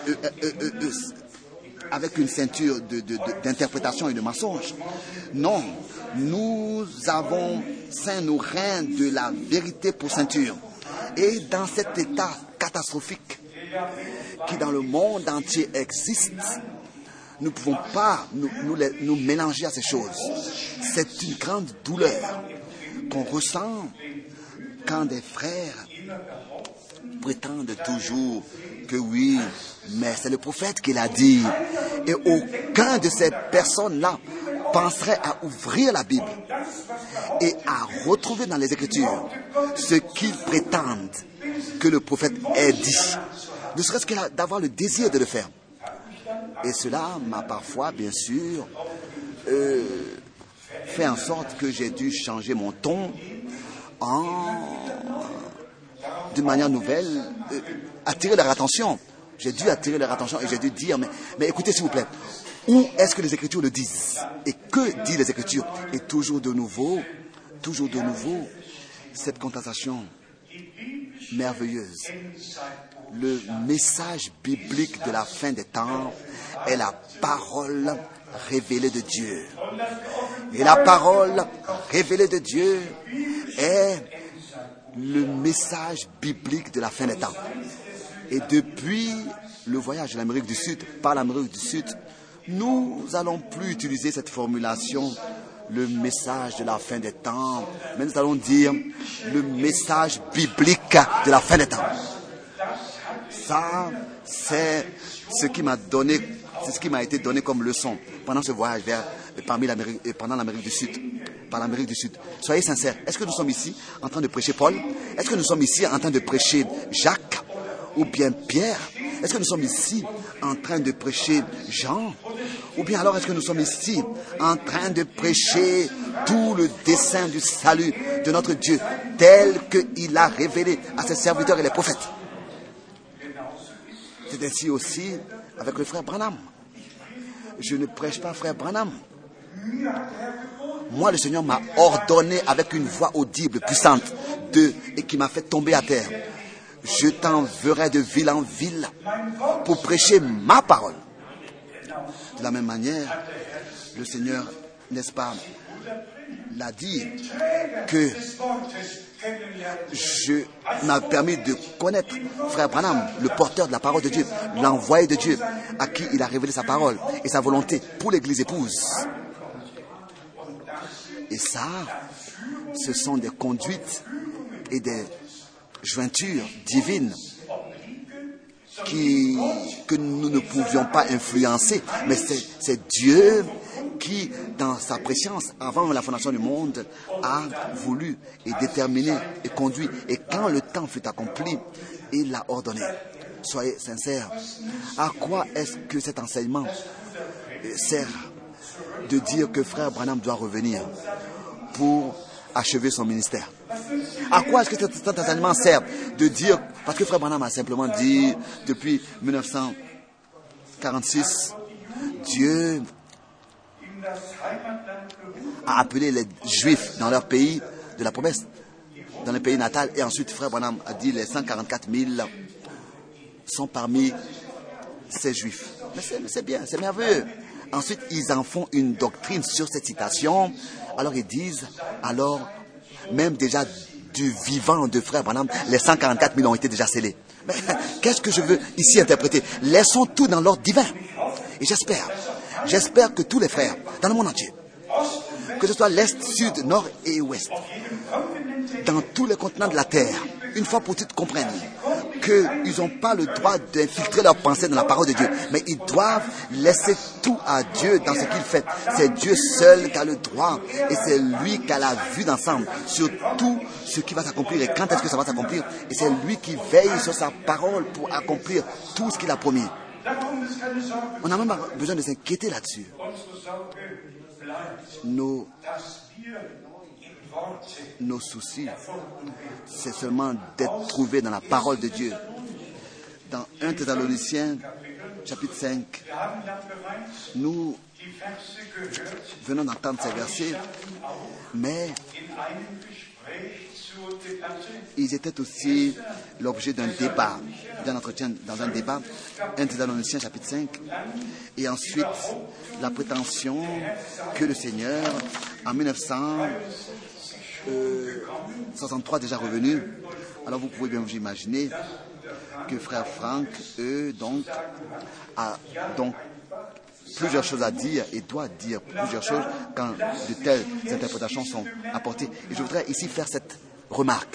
avec une ceinture d'interprétation et de mensonge. Non, nous avons saint nos reins de la vérité pour ceinture. Et dans cet état catastrophique qui dans le monde entier existe, nous ne pouvons pas nous mélanger à ces choses. C'est une grande douleur qu'on ressent quand des frères prétendent toujours que oui, mais c'est le prophète qui l'a dit. Et aucun de ces personnes-là penserait à ouvrir la Bible et à retrouver dans les Écritures ce qu'ils prétendent que le prophète ait dit. Ne serait-ce que d'avoir le désir de le faire. Et cela m'a parfois, bien sûr, fait en sorte que j'ai dû changer mon ton d'une manière nouvelle, attirer leur attention. J'ai dû attirer leur attention et j'ai dû dire, mais écoutez s'il vous plaît, où est-ce que les Écritures le disent? Et que disent les Écritures? Et toujours de nouveau, cette constatation merveilleuse. Le message biblique de la fin des temps est la parole révélée de Dieu. Et la parole révélée de Dieu est le message biblique de la fin des temps. Et depuis le voyage de l'Amérique du Sud, par l'Amérique du Sud, Nous n'allons plus utiliser cette formulation, le message de la fin des temps, mais nous allons dire le message biblique de la fin des temps. Ça, c'est ce qui m'a donné, c'est ce qui m'a été donné comme leçon pendant ce voyage pendant l'Amérique du Sud, par l'Amérique du Sud. Soyez sincères. Est-ce que nous sommes ici en train de prêcher Paul? Est-ce que nous sommes ici en train de prêcher Jacques ou bien Pierre? Est-ce que nous sommes ici en train de prêcher Jean? Ou bien alors est-ce que nous sommes ici en train de prêcher tout le dessein du salut de notre Dieu tel qu'il a révélé à ses serviteurs et les prophètes? C'est ainsi aussi avec le frère Branham. Je ne prêche pas frère Branham. Moi, le Seigneur m'a ordonné avec une voix audible, puissante, et qui m'a fait tomber à terre. Je t'enverrai de ville en ville pour prêcher ma parole. De la même manière, le Seigneur, n'est-ce pas, l'a dit que je m'a permis de connaître frère Branham, le porteur de la parole de Dieu, l'envoyé de Dieu, à qui il a révélé sa parole et sa volonté pour l'église épouse. Et ça, ce sont des conduites et des jointures divines que nous ne pouvions pas influencer, mais c'est Dieu qui, dans sa préscience, avant la fondation du monde, a voulu et déterminé et conduit. Et quand le temps fut accompli, il l'a ordonné. Soyez sincères. À quoi est-ce que cet enseignement sert de dire que frère Branham doit revenir pour achever son ministère? À quoi est-ce que cet enseignement sert de dire, parce que frère Branham a simplement dit depuis 1946, Dieu a appelé les Juifs dans leur pays de la promesse, dans le pays natal, et ensuite frère Branham a dit les 144 000 sont parmi ces Juifs. Mais c'est bien, c'est merveilleux. Ensuite, ils en font une doctrine sur cette citation. Alors ils disent, alors même déjà du vivant de frère Branham, les 144 000 ont été déjà scellés. Mais qu'est-ce que je veux ici interpréter? Laissons tout dans l'ordre divin. Et j'espère que tous les frères dans le monde entier, que ce soit l'Est, Sud, Nord et Ouest, dans tous les continents de la Terre, une fois pour toutes comprennent qu'ils n'ont pas le droit d'infiltrer leurs pensées dans la parole de Dieu, mais ils doivent laisser tout à Dieu dans ce qu'il fait. C'est Dieu seul qui a le droit et c'est lui qui a la vue d'ensemble sur tout ce qui va s'accomplir et quand est-ce que ça va s'accomplir. Et c'est lui qui veille sur sa parole pour accomplir tout ce qu'il a promis. On n'a même pas besoin de s'inquiéter là-dessus. Nos soucis, c'est seulement d'être trouvés dans la parole de Dieu. Dans 1 Thessaloniciens, chapitre 5, nous venons d'entendre ces versets, mais ils étaient aussi l'objet d'un débat, d'un entretien dans un débat. 1 Thessaloniciens, chapitre 5, et ensuite la prétention que le Seigneur, en 1963 déjà revenu. Alors vous pouvez bien vous imaginer que frère Franck, a donc plusieurs choses à dire et doit dire plusieurs choses quand de telles interprétations sont apportées. Et je voudrais ici faire cette remarque.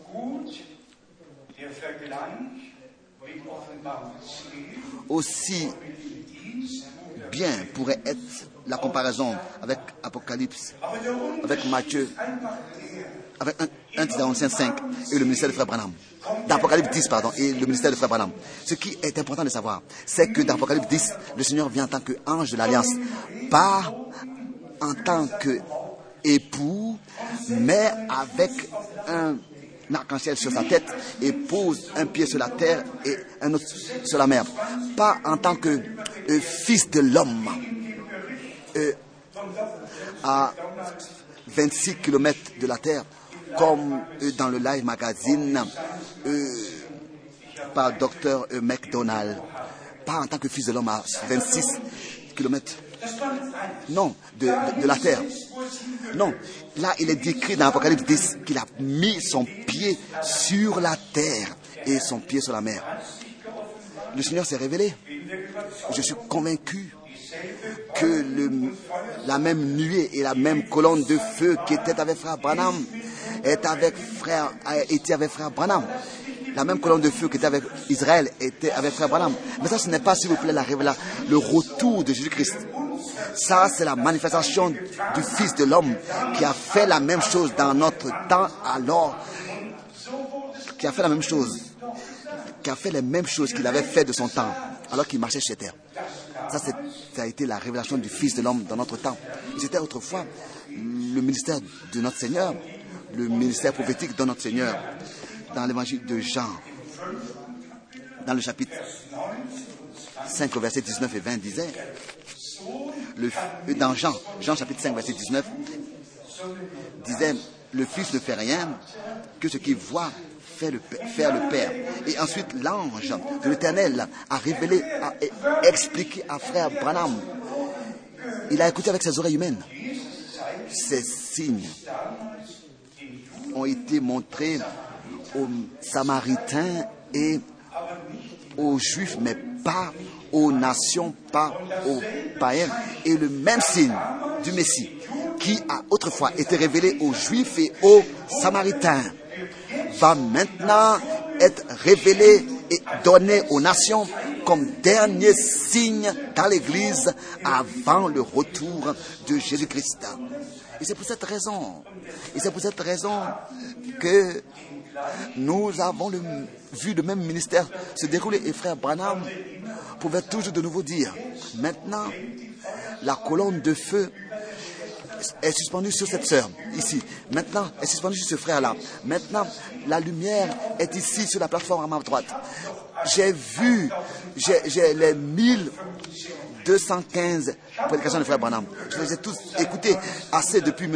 Aussi bien pourrait être la comparaison avec Apocalypse, avec Matthieu, avec 1 Thessaloniciens 5 et le ministère de frère Branham. D'Apocalypse 10, et le ministère de frère Branham. Ce qui est important de savoir, c'est que dans Apocalypse 10, le Seigneur vient en tant qu'ange de l'Alliance, pas en tant qu'époux, mais avec un arc-en-ciel sur sa tête et pose un pied sur la terre et un autre sur la mer. Pas en tant que fils de l'homme à 26 km de la terre, comme dans le Live Magazine par Dr. McDonald. Pas en tant que fils de l'homme à 26 km. Non, de la terre. Non, là il est décrit dans Apocalypse 10 qu'il a mis son pied sur la terre et son pied sur la mer. Le Seigneur s'est révélé. Je suis convaincu que la même nuée et la même colonne de feu qui était avec frère Branham était avec frère Branham. La même colonne de feu qui était avec Israël était avec frère Branham. Mais ça, ce n'est pas, s'il vous plaît, le retour de Jésus-Christ. Ça, c'est la manifestation du Fils de l'homme qui a fait la même chose dans notre temps, qui a fait la même chose, qui a fait les mêmes choses qu'il avait fait de son temps, alors qu'il marchait sur terre. Ça a été la révélation du Fils de l'homme dans notre temps. C'était autrefois le ministère de notre Seigneur, le ministère prophétique de notre Seigneur. Dans l'évangile de Jean, dans le chapitre 5, verset 19 et 20, disait, dans Jean chapitre 5, verset 19, disait, le Fils ne fait rien que ce qu'il voit faire le Père. Et ensuite, l'ange de l'Éternel a révélé, a expliqué à frère Branham. Il a écouté avec ses oreilles humaines. Ces signes ont été montrés aux Samaritains et aux Juifs, mais pas aux nations, pas aux païens. Et le même signe du Messie qui a autrefois été révélé aux Juifs et aux Samaritains va maintenant être révélé et donné aux nations comme dernier signe dans l'Église avant le retour de Jésus-Christ. Et c'est pour cette raison que nous avons vu le même ministère se dérouler. Et frère Branham pouvait toujours de nouveau dire, maintenant, la colonne de feu est suspendue sur cette sœur, ici. Maintenant, est suspendue sur ce frère-là. Maintenant, la lumière est ici, sur la plateforme à ma droite. J'ai les 1215 prédications de frère Branham. Je les ai tous écoutées assez depuis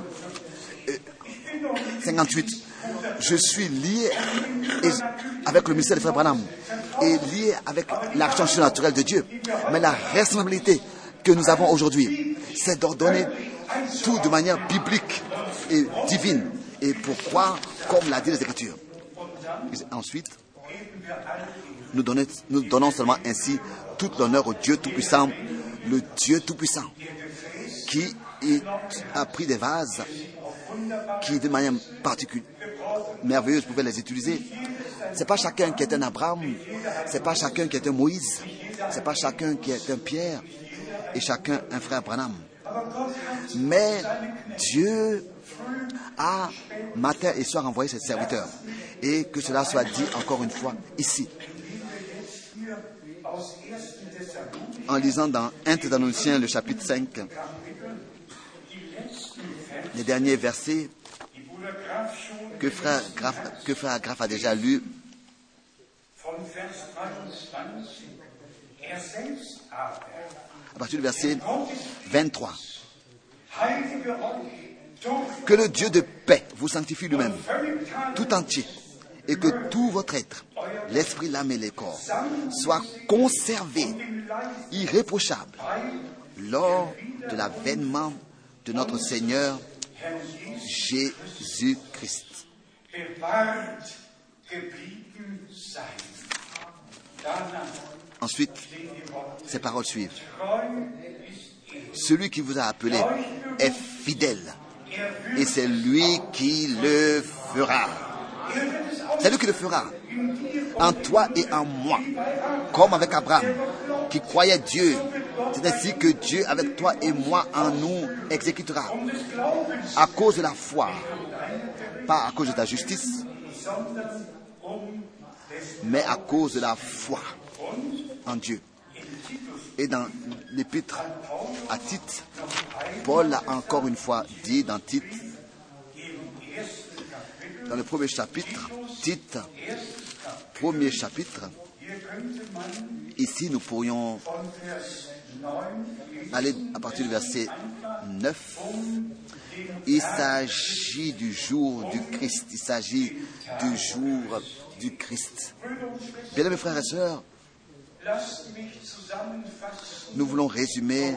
1958. Je suis lié avec le ministère de frère Branham et lié avec l'action surnaturelle de Dieu. Mais la responsabilité que nous avons aujourd'hui, c'est d'ordonner tout de manière biblique et divine. Et pourquoi? Comme l'a dit les Écritures. Et ensuite, nous donnons seulement ainsi tout l'honneur au Dieu Tout-Puissant, le Dieu Tout-Puissant, qui a pris des vases qui, de manière particulière, merveilleuse, pouvait les utiliser. C'est pas chacun qui est un Abraham, c'est pas chacun qui est un Moïse, c'est pas chacun qui est un Pierre et chacun un frère Branham. Mais Dieu a matin et soir envoyé ses serviteurs. Et que cela soit dit encore une fois ici. En lisant dans 1 Thessaloniciens, le chapitre 5, les derniers versets que frère Graff a déjà lu, à partir du verset 23. Que le Dieu de paix vous sanctifie lui-même, tout entier, et que tout votre être, l'esprit, l'âme et le corps, soit conservé, irréprochable, lors de l'avènement de notre Seigneur Jésus-Christ. Ensuite, ces paroles suivent. Celui qui vous a appelé est fidèle, et c'est lui qui le fera. C'est lui qui le fera. En toi et en moi, comme avec Abraham, qui croyait Dieu. C'est ainsi que Dieu, avec toi et moi, en nous exécutera. À cause de la foi, pas à cause de ta justice, mais à cause de la foi en Dieu. Et dans l'épître à Tite, Paul a encore une fois dit dans Tite, dans le premier chapitre, Tite, premier chapitre, ici nous pourrions aller à partir du verset 9. Il s'agit du jour du Christ, il s'agit du jour du Christ. Bien aimés frères et sœurs, nous voulons résumer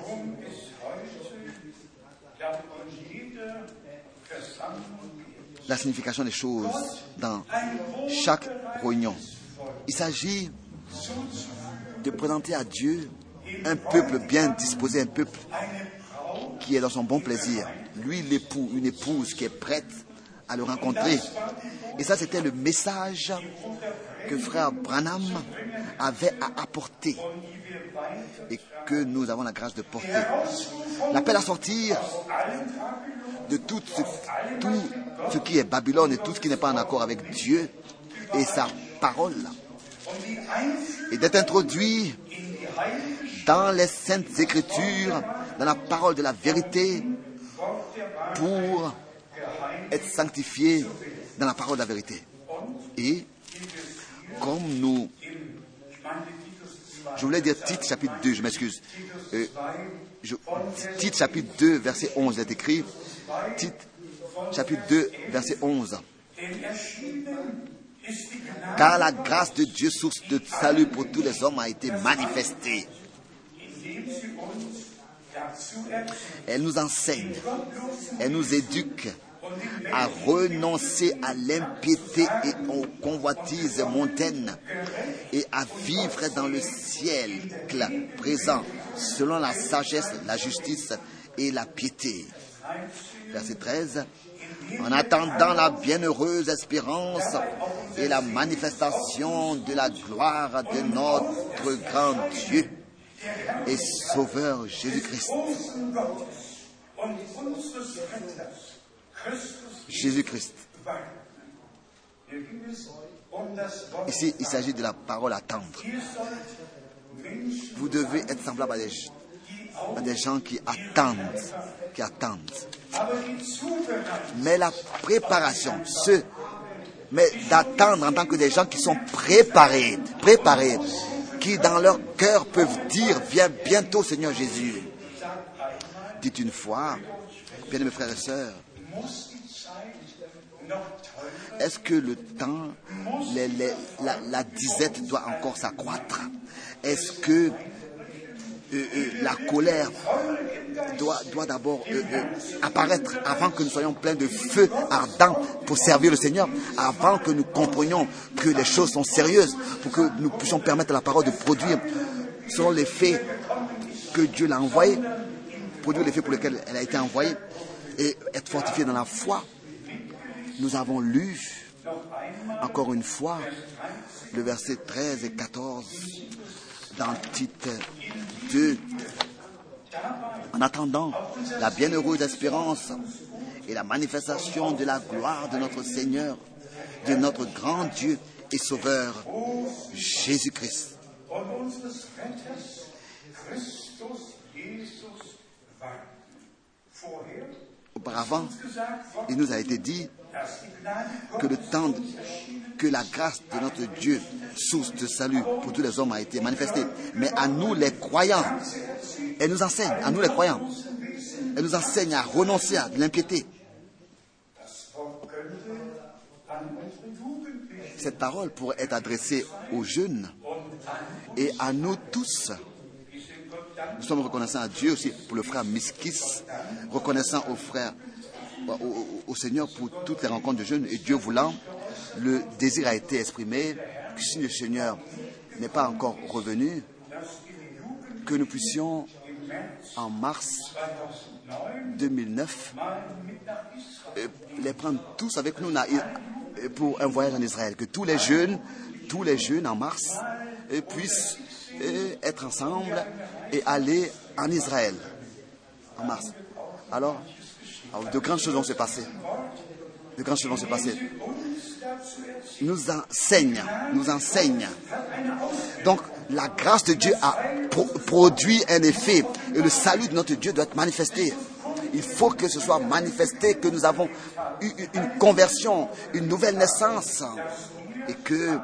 la signification des choses dans chaque réunion. Il s'agit de présenter à Dieu un peuple bien disposé, un peuple qui est dans son bon plaisir. Lui, l'époux, une épouse qui est prête à le rencontrer. Et ça, c'était le message que frère Branham avait à apporter et que nous avons la grâce de porter. L'appel à sortir de tout ce qui est Babylone et tout ce qui n'est pas en accord avec Dieu et sa parole, et d'être introduit dans les saintes écritures, dans la parole de la vérité, pour être sanctifié dans la parole de la vérité. Et comme nous, je voulais dire Tite chapitre 2, je m'excuse. Tite chapitre 2, verset 11, il est écrit, Tite chapitre 2, verset 11. Car la grâce de Dieu, source de salut pour tous les hommes, a été manifestée. Elle nous enseigne, elle nous éduque à renoncer à l'impiété et aux convoitises mondaines et à vivre dans le ciel présent selon la sagesse, la justice et la piété. Verset 13. En attendant la bienheureuse espérance et la manifestation de la gloire de notre grand Dieu et Sauveur Jésus-Christ. Jésus-Christ. Ici, il s'agit de la parole attendre. Vous devez être semblable à des gens qui attendent. Mais la préparation, mais d'attendre en tant que des gens qui sont préparés, qui dans leur cœur peuvent dire, viens bientôt Seigneur Jésus. Dites une fois, bien-aimés frères et sœurs, est-ce que le temps, la disette doit encore s'accroître? Est-ce que la colère doit d'abord apparaître avant que nous soyons pleins de feu ardent pour servir le Seigneur, avant que nous comprenions que les choses sont sérieuses, pour que nous puissions permettre à la parole de produire selon les faits que Dieu l'a envoyé, produire les faits pour lesquels elle a été envoyée et être fortifié dans la foi. Nous avons lu encore une fois le verset 13 et 14 dans Tite 2. En attendant la bienheureuse espérance et la manifestation de la gloire de notre Seigneur, de notre grand Dieu et Sauveur, Jésus-Christ. Auparavant, il nous a été dit que le temps, que la grâce de notre Dieu, source de salut pour tous les hommes, a été manifestée. Mais à nous les croyants, elle nous enseigne, à nous les croyants, elle nous enseigne à renoncer à l'impiété. Cette parole pourrait être adressée aux jeunes et à nous tous. Nous sommes reconnaissants à Dieu aussi pour le frère Miskis, reconnaissants au frère, au Seigneur pour toutes les rencontres de jeunes, et Dieu voulant, le désir a été exprimé que si le Seigneur n'est pas encore revenu, que nous puissions en mars 2009 les prendre tous avec nous pour un voyage en Israël, que tous les jeunes en mars puissent être ensemble et aller en Israël en mars. Alors, de grandes choses vont se passer. De grandes choses vont se passer. Nous enseigne. Donc, la grâce de Dieu a produit un effet et le salut de notre Dieu doit être manifesté. Il faut que ce soit manifesté, que nous avons eu une conversion, une nouvelle naissance et que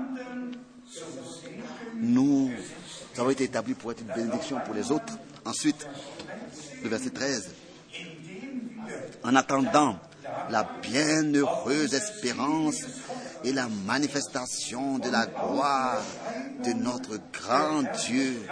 nous avons été établis pour être une bénédiction pour les autres. Ensuite, le verset 13. En attendant la bienheureuse espérance et la manifestation de la gloire de notre grand Dieu,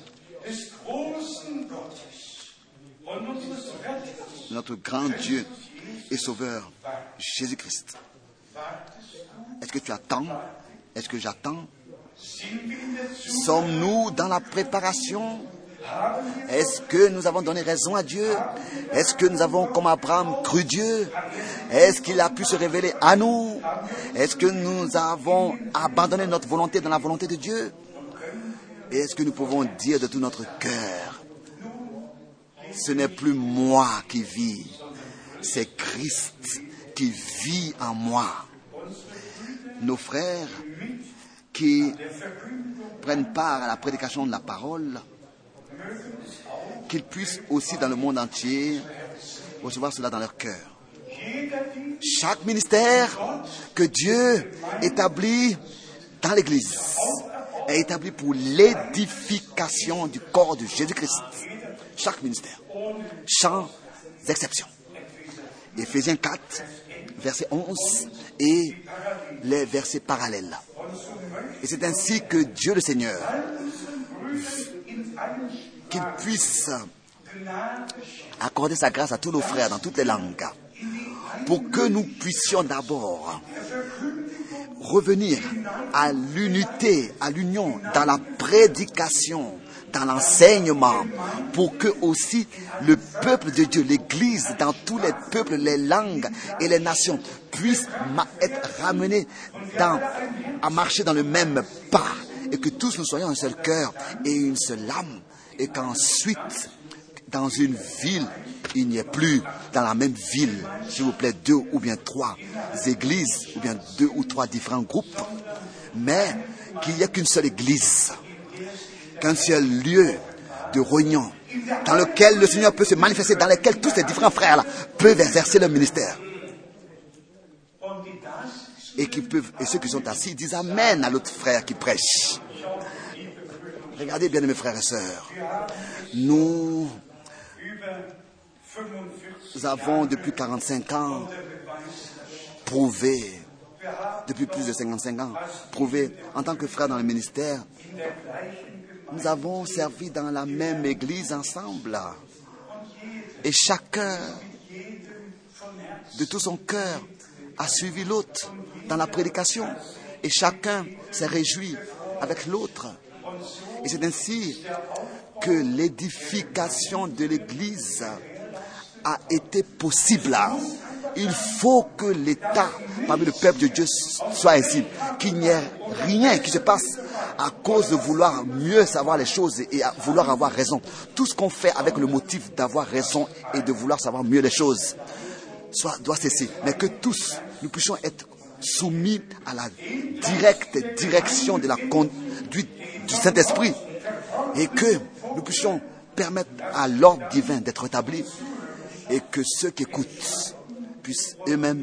notre grand Dieu et Sauveur, Jésus-Christ. Est-ce que tu attends? Est-ce que j'attends? Sommes-nous dans la préparation Est-ce que nous avons donné raison à Dieu? Est-ce que nous avons, comme Abraham, cru Dieu? Est-ce qu'il a pu se révéler à nous? Est-ce que nous avons abandonné notre volonté dans la volonté de Dieu? Et est-ce que nous pouvons dire de tout notre cœur, ce n'est plus moi qui vis, c'est Christ qui vit en moi. Nos frères qui prennent part à la prédication de la parole, qu'ils puissent aussi dans le monde entier recevoir cela dans leur cœur. Chaque ministère que Dieu établit dans l'Église est établi pour l'édification du corps de Jésus-Christ. Chaque ministère, sans exception. Éphésiens 4, verset 11 et les versets parallèles. Et c'est ainsi que Dieu le Seigneur, qu'il puisse accorder sa grâce à tous nos frères dans toutes les langues, pour que nous puissions d'abord revenir à l'unité, à l'union dans la prédication, dans l'enseignement, pour que aussi le peuple de Dieu, l'Église, dans tous les peuples, les langues et les nations, puissent être ramenés à marcher dans le même pas, et que tous nous soyons un seul cœur et une seule âme, et qu'ensuite, dans une ville, il n'y ait plus dans la même ville, s'il vous plaît, 2 ou bien 3 églises, ou bien 2 ou 3 différents groupes, mais qu'il n'y ait qu'une seule église, qu'un seul lieu de réunion, dans lequel le Seigneur peut se manifester, dans lequel tous ces différents frères-là peuvent exercer leur ministère. Et ceux qui sont assis disent Amen à l'autre frère qui prêche. Regardez bien, mes frères et sœurs, nous avons depuis 45 ans prouvé, depuis plus de 55 ans, prouvé en tant que frères dans le ministère, nous avons servi dans la même église ensemble. Et chacun, de tout son cœur, a suivi l'autre dans la prédication. Et chacun s'est réjoui avec l'autre. Et c'est ainsi que l'édification de l'église a été possible. Il faut que l'État, parmi le peuple de Dieu, soit ainsi. Qu'il n'y ait rien qui se passe à cause de vouloir mieux savoir les choses et vouloir avoir raison. Tout ce qu'on fait avec le motif d'avoir raison et de vouloir savoir mieux les choses doit cesser. Mais que tous, nous puissions être soumis à la directe direction de la conduite du Saint-Esprit. Et que nous puissions permettre à l'ordre divin d'être établi. Et que ceux qui écoutent puissent eux-mêmes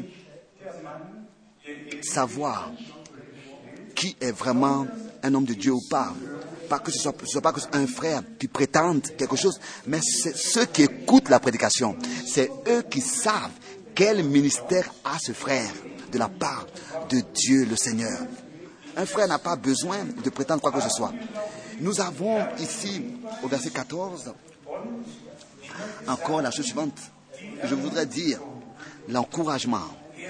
savoir qui est vraiment un homme de Dieu ou pas. Pas que ce soit pas un frère qui prétende quelque chose, mais c'est ceux qui écoutent la prédication. C'est eux qui savent quel ministère a ce frère de la part de Dieu le Seigneur. Un frère n'a pas besoin de prétendre quoi que ce soit. Nous avons ici, au verset 14, encore la chose suivante. Je voudrais dire l'encouragement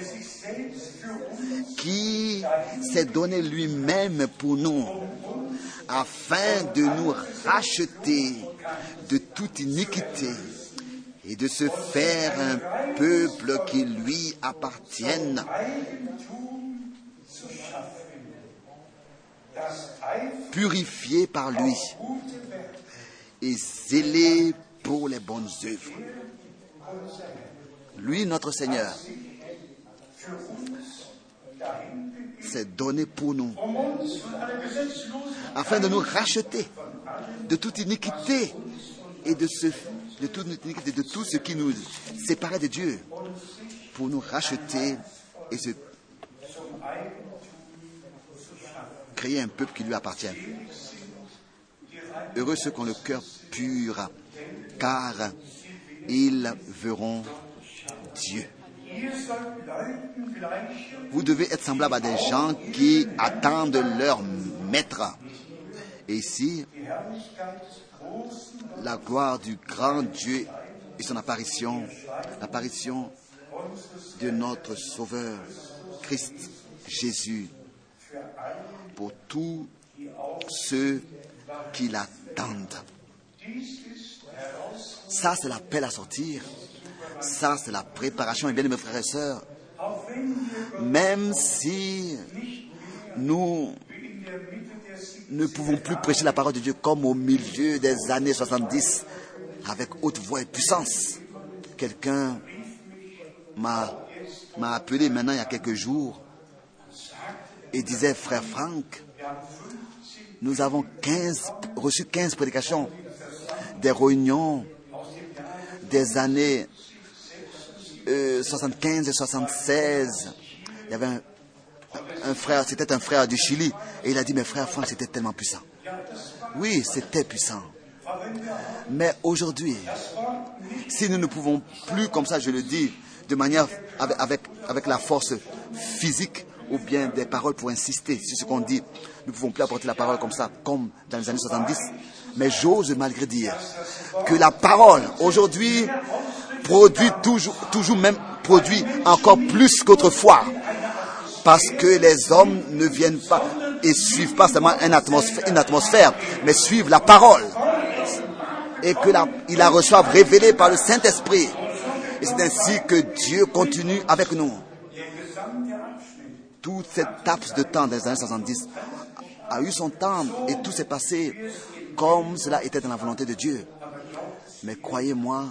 qui s'est donné lui-même pour nous afin de nous racheter de toute iniquité et de se faire un peuple qui lui appartienne, purifié par lui et zélé pour les bonnes œuvres. Lui, notre Seigneur, s'est donné pour nous afin de nous racheter de toute iniquité et de tout ce qui nous séparait de Dieu, pour nous racheter et se créer un peuple qui lui appartient. Heureux ceux qui ont le cœur pur, car ils verront Dieu. Vous devez être semblable à des gens qui attendent leur maître. Et ici, la gloire du grand Dieu et son apparition, l'apparition de notre Sauveur, Christ Jésus, pour tous ceux qui l'attendent. Ça, c'est l'appel à sortir. Ça, c'est la préparation. Et bien, mes frères et sœurs, même si nous ne pouvons plus prêcher la parole de Dieu comme au milieu des années 70, avec haute voix et puissance, quelqu'un m'a appelé maintenant il y a quelques jours et disait: frère Franck, nous avons reçu 15 prédications, des réunions des années 75 et 76. Il y avait un frère, c'était un frère du Chili, et il a dit: mais frère Franck, c'était tellement puissant. Oui, c'était puissant. Mais aujourd'hui, si nous ne pouvons plus, comme ça je le dis, de manière avec la force physique ou bien des paroles pour insister sur ce qu'on dit, nous ne pouvons plus apporter la parole comme ça, comme dans les années 70. Mais j'ose malgré dire que la parole aujourd'hui produit toujours même produit encore plus qu'autrefois, parce que les hommes ne viennent pas et suivent pas seulement une atmosphère, mais suivent la parole, et qu'ils la reçoivent révélée par le Saint-Esprit. Et c'est ainsi que Dieu continue avec nous. Toute cette laps de temps des années 70 a eu son temps, et tout s'est passé comme cela était dans la volonté de Dieu. Mais croyez-moi,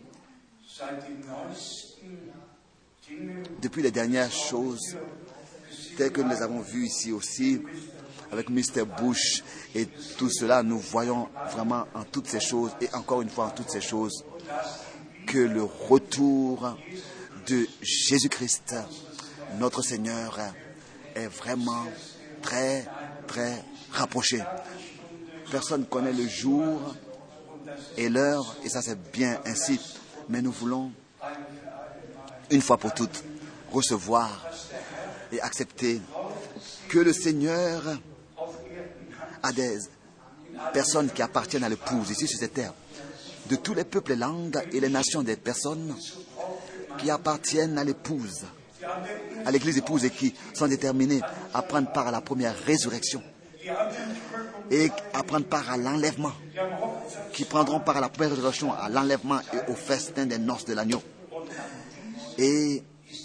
depuis les dernières choses, telles que nous les avons vues ici aussi, avec Mr. Bush et tout cela, nous voyons vraiment en toutes ces choses, et encore une fois en toutes ces choses, que le retour de Jésus-Christ, notre Seigneur, est vraiment très, très rapproché. Personne ne connaît le jour et l'heure, et ça c'est bien ainsi, mais nous voulons, une fois pour toutes, recevoir et accepter que le Seigneur a des personnes qui appartiennent à l'épouse ici sur cette terre, de tous les peuples, les langues et les nations, des personnes qui appartiennent à l'épouse, à l'église épouse, et qui sont déterminées à prendre part à la première résurrection et à prendre part à l'enlèvement, qui prendront part à la première résurrection, à l'enlèvement et au festin des noces de l'agneau. Et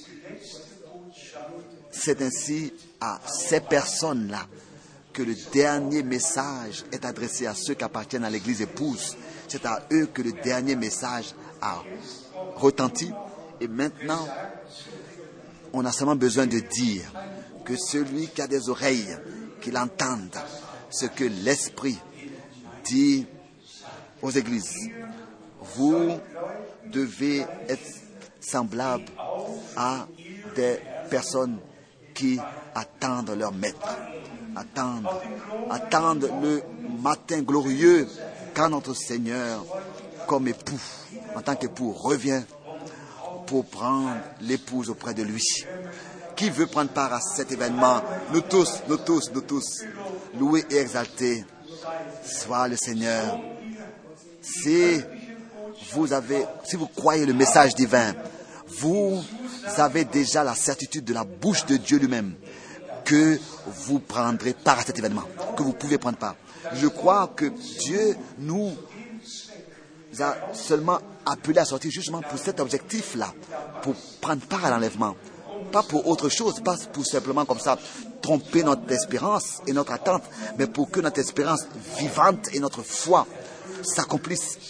c'est ainsi à ces personnes-là que le dernier message est adressé, à ceux qui appartiennent à l'église épouse. C'est à eux que le dernier message a retenti. Et maintenant, on a seulement besoin de dire que celui qui a des oreilles, qu'il entende ce que l'Esprit dit aux églises. Vous devez être semblable à des personnes qui attendent leur maître, attendent le matin glorieux quand notre Seigneur, comme époux, en tant qu'époux, revient pour prendre l'épouse auprès de lui. Qui veut prendre part à cet événement? Nous tous, louer et exalter soit le Seigneur. Si vous croyez le message divin, vous avez déjà la certitude de la bouche de Dieu lui-même que vous prendrez part à cet événement, que vous pouvez prendre part. Je crois que Dieu nous a seulement appelés à sortir justement pour cet objectif-là, pour prendre part à l'enlèvement. Pas pour autre chose, pas pour simplement comme ça tromper notre espérance et notre attente, mais pour que notre espérance vivante et notre foi s'accomplissent.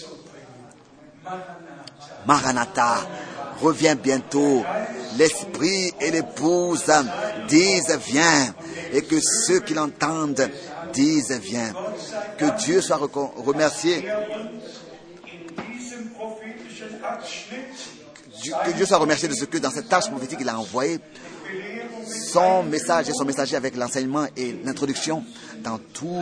Maranatha, reviens bientôt. L'esprit et l'épouse disent viens, et que ceux qui l'entendent disent viens. Que Dieu soit remercié. Que Dieu soit remercié de ce que dans cette tâche prophétique il a envoyé son message et son messager avec l'enseignement et l'introduction dans tout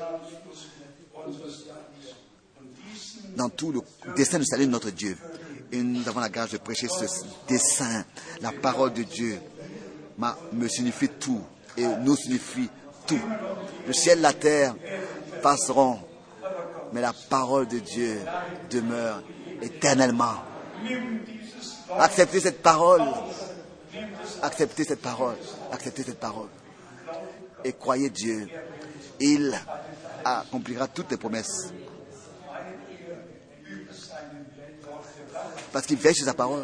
le dessein du salut de notre Dieu. Et nous avons la grâce de prêcher ce dessein. La parole de Dieu me signifie tout et nous signifie tout. Le ciel et la terre passeront, mais la parole de Dieu demeure éternellement. Acceptez cette parole. Acceptez cette parole. Acceptez cette parole. Et croyez Dieu. Il accomplira toutes les promesses. parce qu'il veille sur sa parole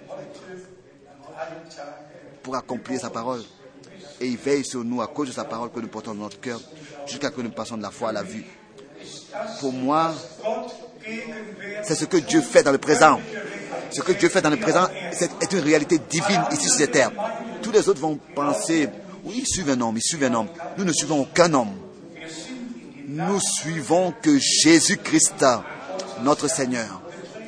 pour accomplir sa parole. Et il veille sur nous à cause de sa parole que nous portons dans notre cœur jusqu'à ce que nous passions de la foi à la vue. Pour moi, c'est ce que Dieu fait dans le présent. Ce que Dieu fait dans le présent est une réalité divine ici sur cette terre. Tous les autres vont penser, oui, ils suivent un homme, ils suivent un homme. Nous ne suivons aucun homme. Nous suivons que Jésus-Christ, notre Seigneur.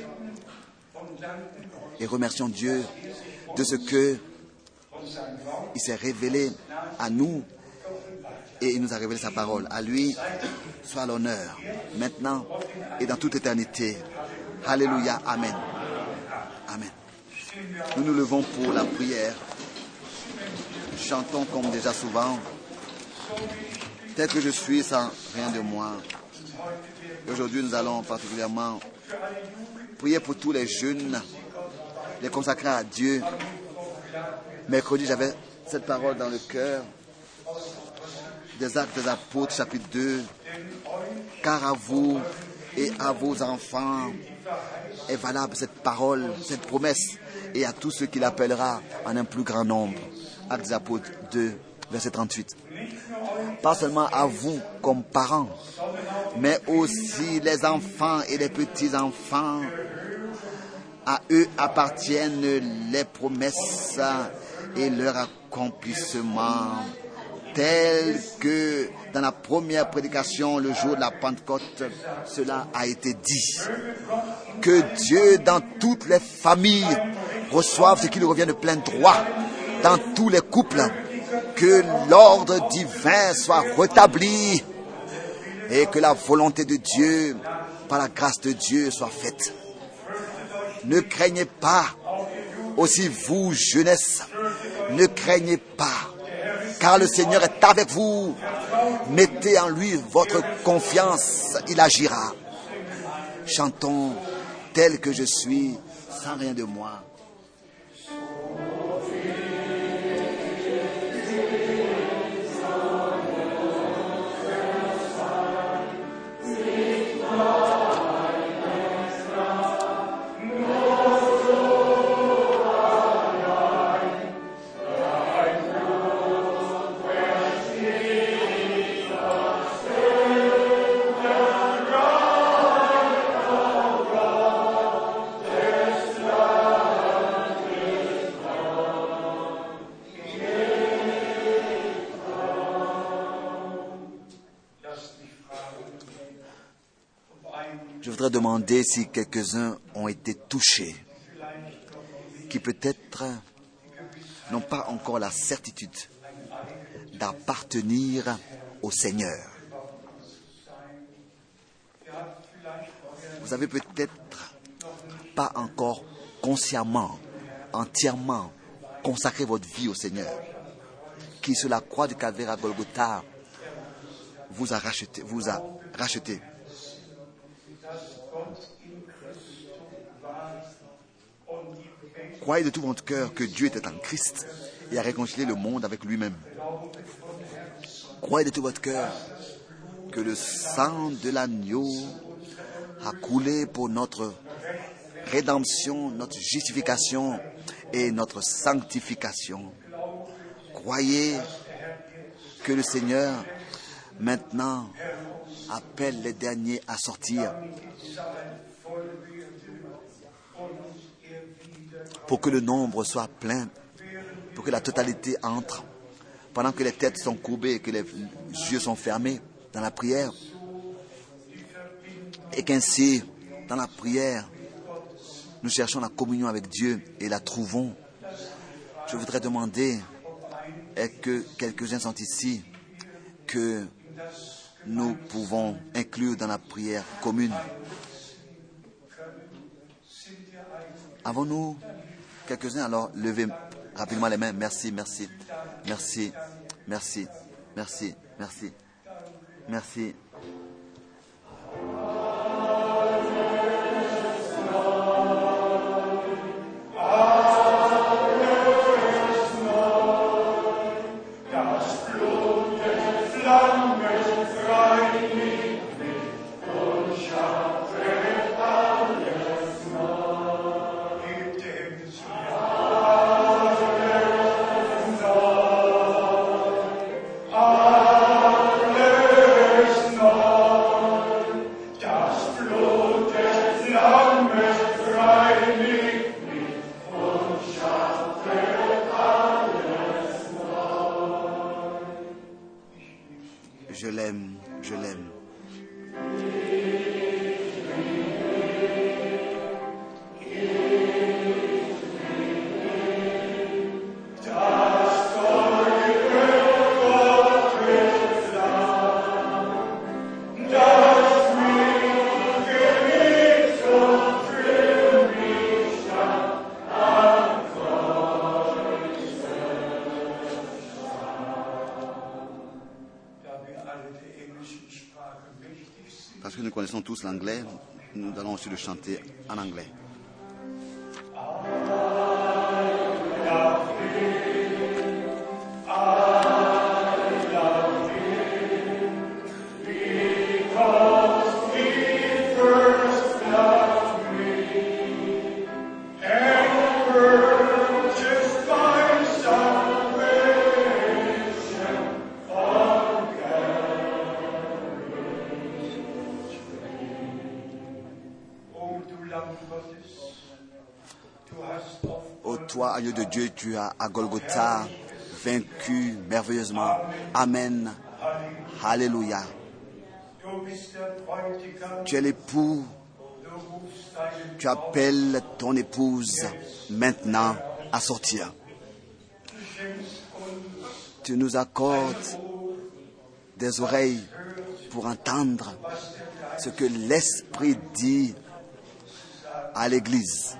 Et remercions Dieu de ce que il s'est révélé à nous et il nous a révélé sa parole. À lui soit l'honneur, maintenant et dans toute éternité. Alléluia, Amen. Amen. Nous nous levons pour la prière. Chantons comme déjà souvent. Tel que je suis sans rien de moi. Et aujourd'hui, nous allons particulièrement prier pour tous les jeunes, les consacrer à Dieu. Mercredi, j'avais cette parole dans le cœur des Actes des Apôtres, chapitre 2. Car à vous et à vos enfants est valable cette parole, cette promesse, et à tous ceux qui l'appellera en un plus grand nombre. Actes des Apôtres 2, verset 38. Pas seulement à vous comme parents, mais aussi les enfants et les petits-enfants. À eux appartiennent les promesses et leur accomplissement, tel que dans la première prédication, le jour de la Pentecôte, cela a été dit. Que Dieu, dans toutes les familles, reçoive ce qui lui revient de plein droit, dans tous les couples, que l'ordre divin soit rétabli et que la volonté de Dieu, par la grâce de Dieu, soit faite. Ne craignez pas, aussi vous, jeunesse, ne craignez pas, car le Seigneur est avec vous. Mettez en lui votre confiance, il agira. Chantons tel que je suis, sans rien de moi. Je voudrais demander si quelques-uns ont été touchés, qui peut-être n'ont pas encore la certitude d'appartenir au Seigneur. Vous avez peut-être pas encore consciemment, entièrement consacré votre vie au Seigneur, qui sur la croix du Calvaire à Golgotha vous a racheté. Croyez de tout votre cœur que Dieu était en Christ et a réconcilié le monde avec lui-même. Croyez de tout votre cœur que le sang de l'agneau a coulé pour notre rédemption, notre justification et notre sanctification. Croyez que le Seigneur maintenant appelle les derniers à sortir pour que le nombre soit plein, pour que la totalité entre, pendant que les têtes sont courbées et que les yeux sont fermés dans la prière, et qu'ainsi, dans la prière, nous cherchons la communion avec Dieu et la trouvons. Je voudrais demander, est-ce que quelques-uns sont ici, que nous pouvons inclure dans la prière commune? Avons-nous quelques-uns? Alors, levez rapidement les mains. Merci, merci, merci, merci, merci, merci, merci. puisque nous connaissons tous l'anglais, nous allons aussi le chanter en anglais. Ô toi, agneau de Dieu, tu as à Golgotha vaincu merveilleusement. Amen. Alléluia. Tu es l'époux. Tu appelles ton épouse maintenant à sortir. Tu nous accordes des oreilles pour entendre ce que l'Esprit dit à l'Église.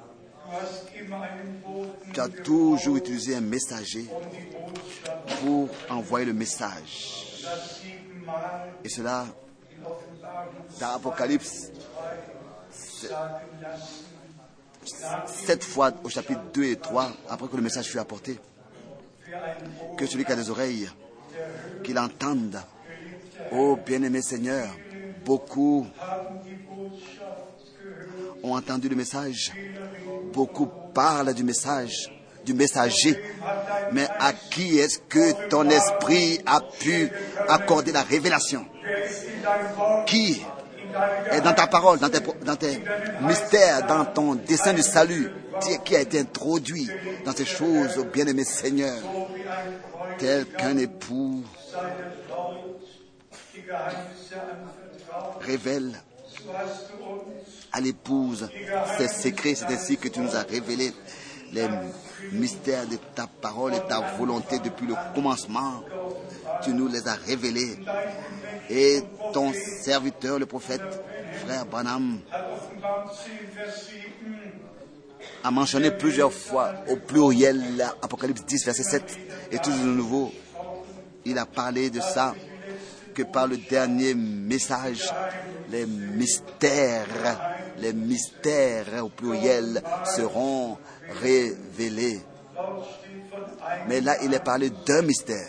Tu as toujours utilisé un messager pour envoyer le message. Et cela, dans l'Apocalypse, 7 fois au chapitre 2 et 3, après que le message fut apporté, que celui qui a des oreilles, qu'il entende. Ô bien-aimé Seigneur, beaucoup ont entendu le message, beaucoup parlent du message, du messager, mais à qui est-ce que ton esprit a pu accorder la révélation? Qui est dans ta parole, dans tes mystères, dans ton dessein du salut, qui a été introduit dans ces choses, ô bien-aimé Seigneur, tel qu'un époux révèle à l'épouse ses secrets. C'est ainsi que tu nous as révélé les mystères de ta parole et ta volonté depuis le commencement. Tu nous les as révélés. Et ton serviteur, le prophète, frère Branham, a mentionné plusieurs fois au pluriel Apocalypse 10, verset 7. Et toujours de nouveau, il a parlé de ça, que par le dernier message, les mystères au pluriel seront révélés. Mais là, il est parlé d'un mystère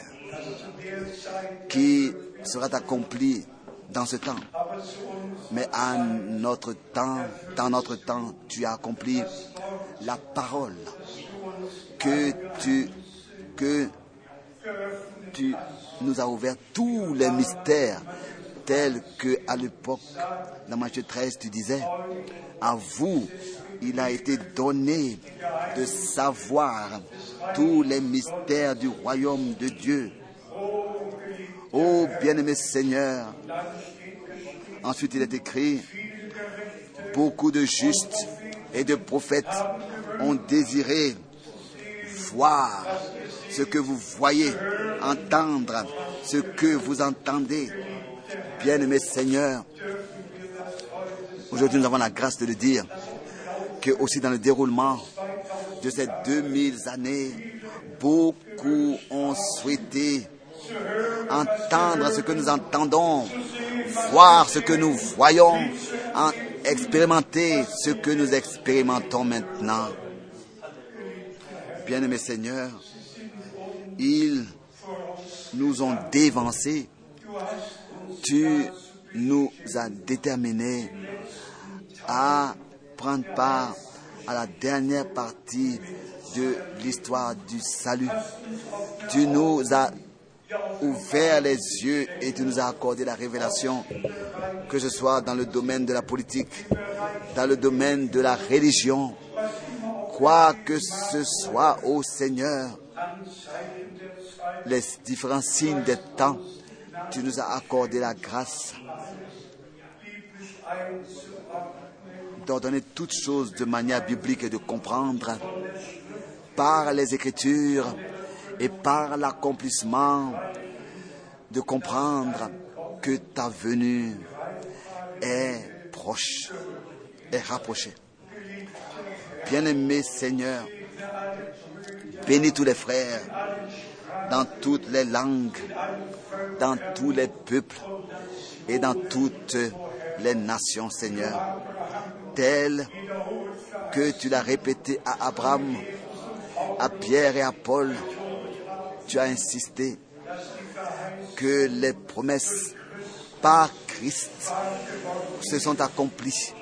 qui sera accompli dans ce temps. Mais à notre temps, dans notre temps, tu as accompli la parole que tu nous as ouvert tous les mystères tels que à l'époque, dans Matthieu 13, tu disais, à vous, il a été donné de savoir tous les mystères du royaume de Dieu. Ô bien-aimé Seigneur, ensuite il est écrit, beaucoup de justes et de prophètes ont désiré voir ce que vous voyez, entendre ce que vous entendez. Bien-aimé Seigneur, aujourd'hui nous avons la grâce de le dire, que aussi dans le déroulement de ces 2000 années, beaucoup ont souhaité entendre ce que nous entendons, voir ce que nous voyons, expérimenter ce que nous expérimentons maintenant. Bien-aimé Seigneur, ils nous ont dévancés. Tu nous as déterminés à prendre part à la dernière partie de l'histoire du salut. Tu nous as ouvert les yeux et tu nous as accordé la révélation, que ce soit dans le domaine de la politique, dans le domaine de la religion, quoi que ce soit, ô Seigneur, les différents signes des temps, tu nous as accordé la grâce d'ordonner toutes choses de manière biblique et de comprendre par les Écritures et par l'accomplissement, de comprendre que ta venue est proche, est rapprochée. Bien-aimé Seigneur, bénis tous les frères dans toutes les langues, dans tous les peuples et dans toutes les nations, Seigneur, telles que tu l'as répété à Abraham, à Pierre et à Paul. Tu as insisté que les promesses par Christ se sont accomplies,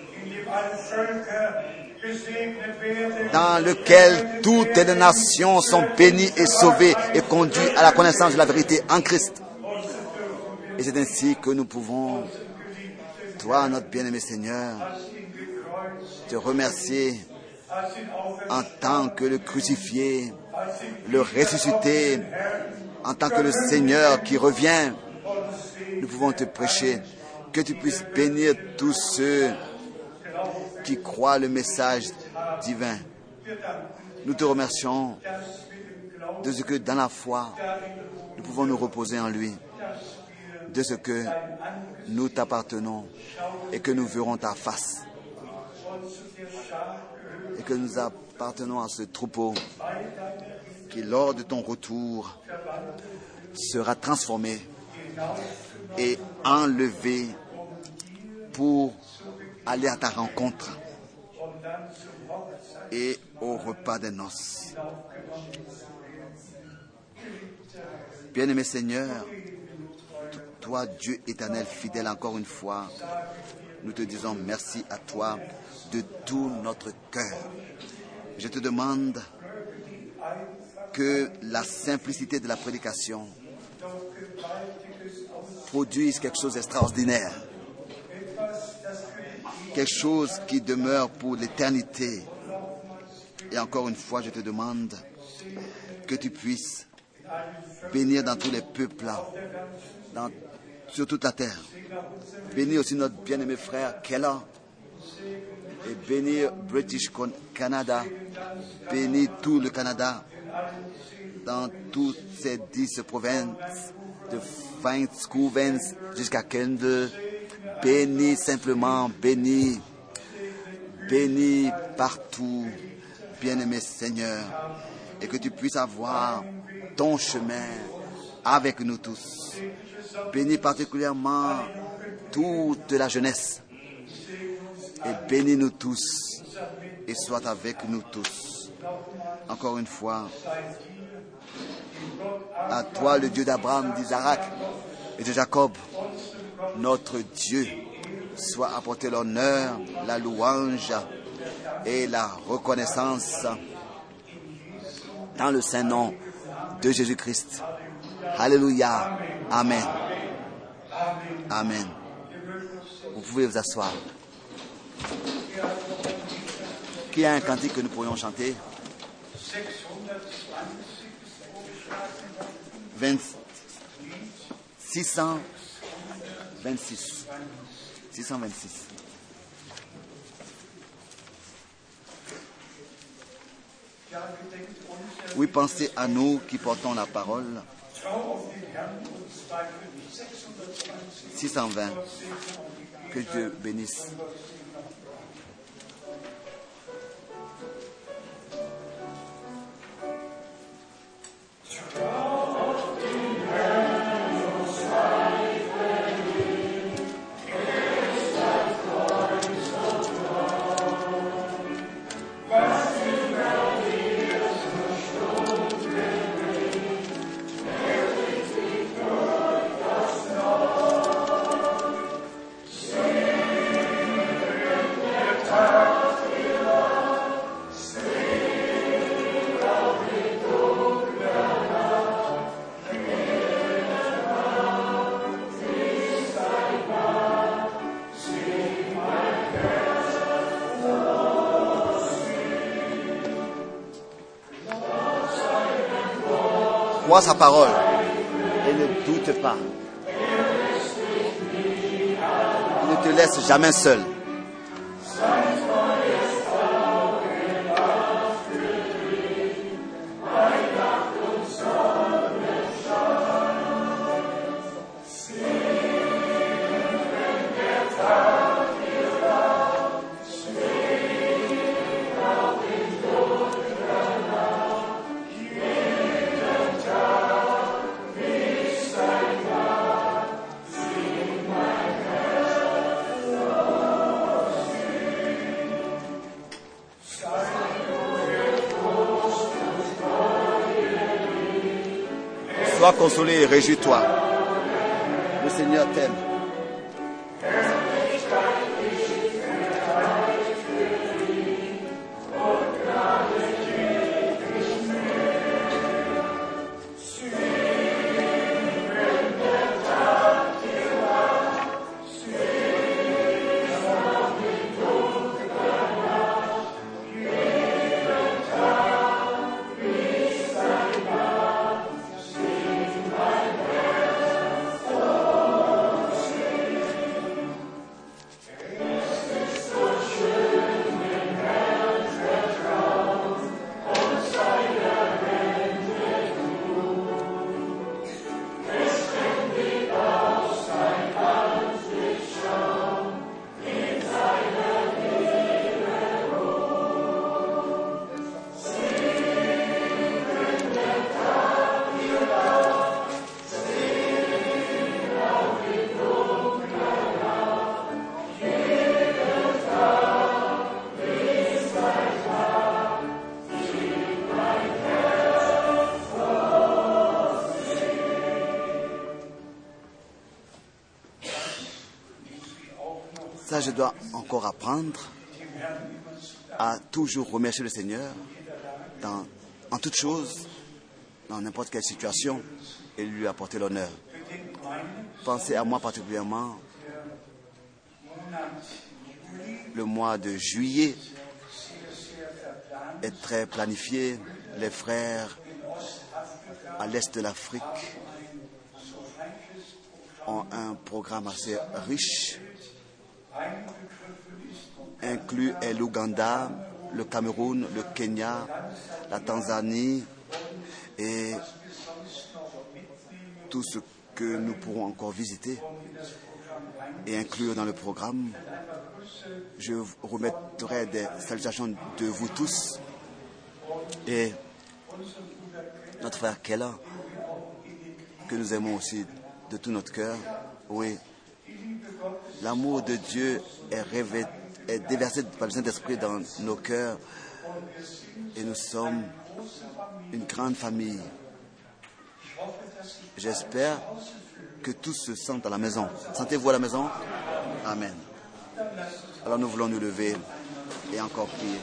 dans lequel toutes les nations sont bénies et sauvées et conduites à la connaissance de la vérité en Christ. Et c'est ainsi que nous pouvons, toi, notre bien-aimé Seigneur, te remercier en tant que le crucifié, le ressuscité, en tant que le Seigneur qui revient. Nous pouvons te prêcher, que tu puisses bénir tous ceux qui croient le message divin. Nous te remercions de ce que dans la foi, nous pouvons nous reposer en lui, de ce que nous t'appartenons et que nous verrons ta face et que nous appartenons à ce troupeau qui, lors de ton retour, sera transformé et enlevé pour aller à ta rencontre et au repas des noces. Bien-aimé Seigneur, toi, Dieu éternel, fidèle, encore une fois, nous te disons merci à toi de tout notre cœur. Je te demande que la simplicité de la prédication produise quelque chose d'extraordinaire, quelque chose qui demeure pour l'éternité. Et encore une fois, je te demande que tu puisses bénir dans tous les peuples, sur toute la terre. Bénir aussi notre bien-aimé frère Keller. Et bénir British Canada. Bénir tout le Canada. Dans toutes ces 10 provinces, de Vancouver jusqu'à Kendall. Bénis simplement, bénis partout, bien-aimé Seigneur, et que tu puisses avoir ton chemin avec nous tous. Bénis particulièrement toute la jeunesse, et bénis-nous tous, et sois avec nous tous. Encore une fois, à toi, le Dieu d'Abraham, d'Isaac et de Jacob, notre Dieu, soit apporté l'honneur, la louange et la reconnaissance dans le saint nom de Jésus-Christ. Alléluia. Amen. Amen. Vous pouvez vous asseoir. Qui a un cantique que nous pourrions chanter? 626. Oui, pensez à nous qui portons la parole. 620. Que Dieu bénisse. Crois sa parole et ne doute pas. Il ne te laisse jamais seul. Sois consolé, réjouis-toi. Le Seigneur t'aime. Ça, je dois encore apprendre à toujours remercier le Seigneur en toutes choses, dans n'importe quelle situation, et lui apporter l'honneur. Pensez à moi particulièrement, le mois de juillet est très planifié. Les frères à l'est de l'Afrique ont un programme assez riche. Inclus est l'Ouganda, le Cameroun, le Kenya, la Tanzanie et tout ce que nous pourrons encore visiter et inclure dans le programme. Je vous remettrai des salutations de vous tous et notre frère Keller, que nous aimons aussi de tout notre cœur. Oui, l'amour de Dieu est déversé par le Saint-Esprit dans nos cœurs et nous sommes une grande famille. J'espère que tous se sentent à la maison. Sentez-vous à la maison? Amen. Alors nous voulons nous lever et encore prier.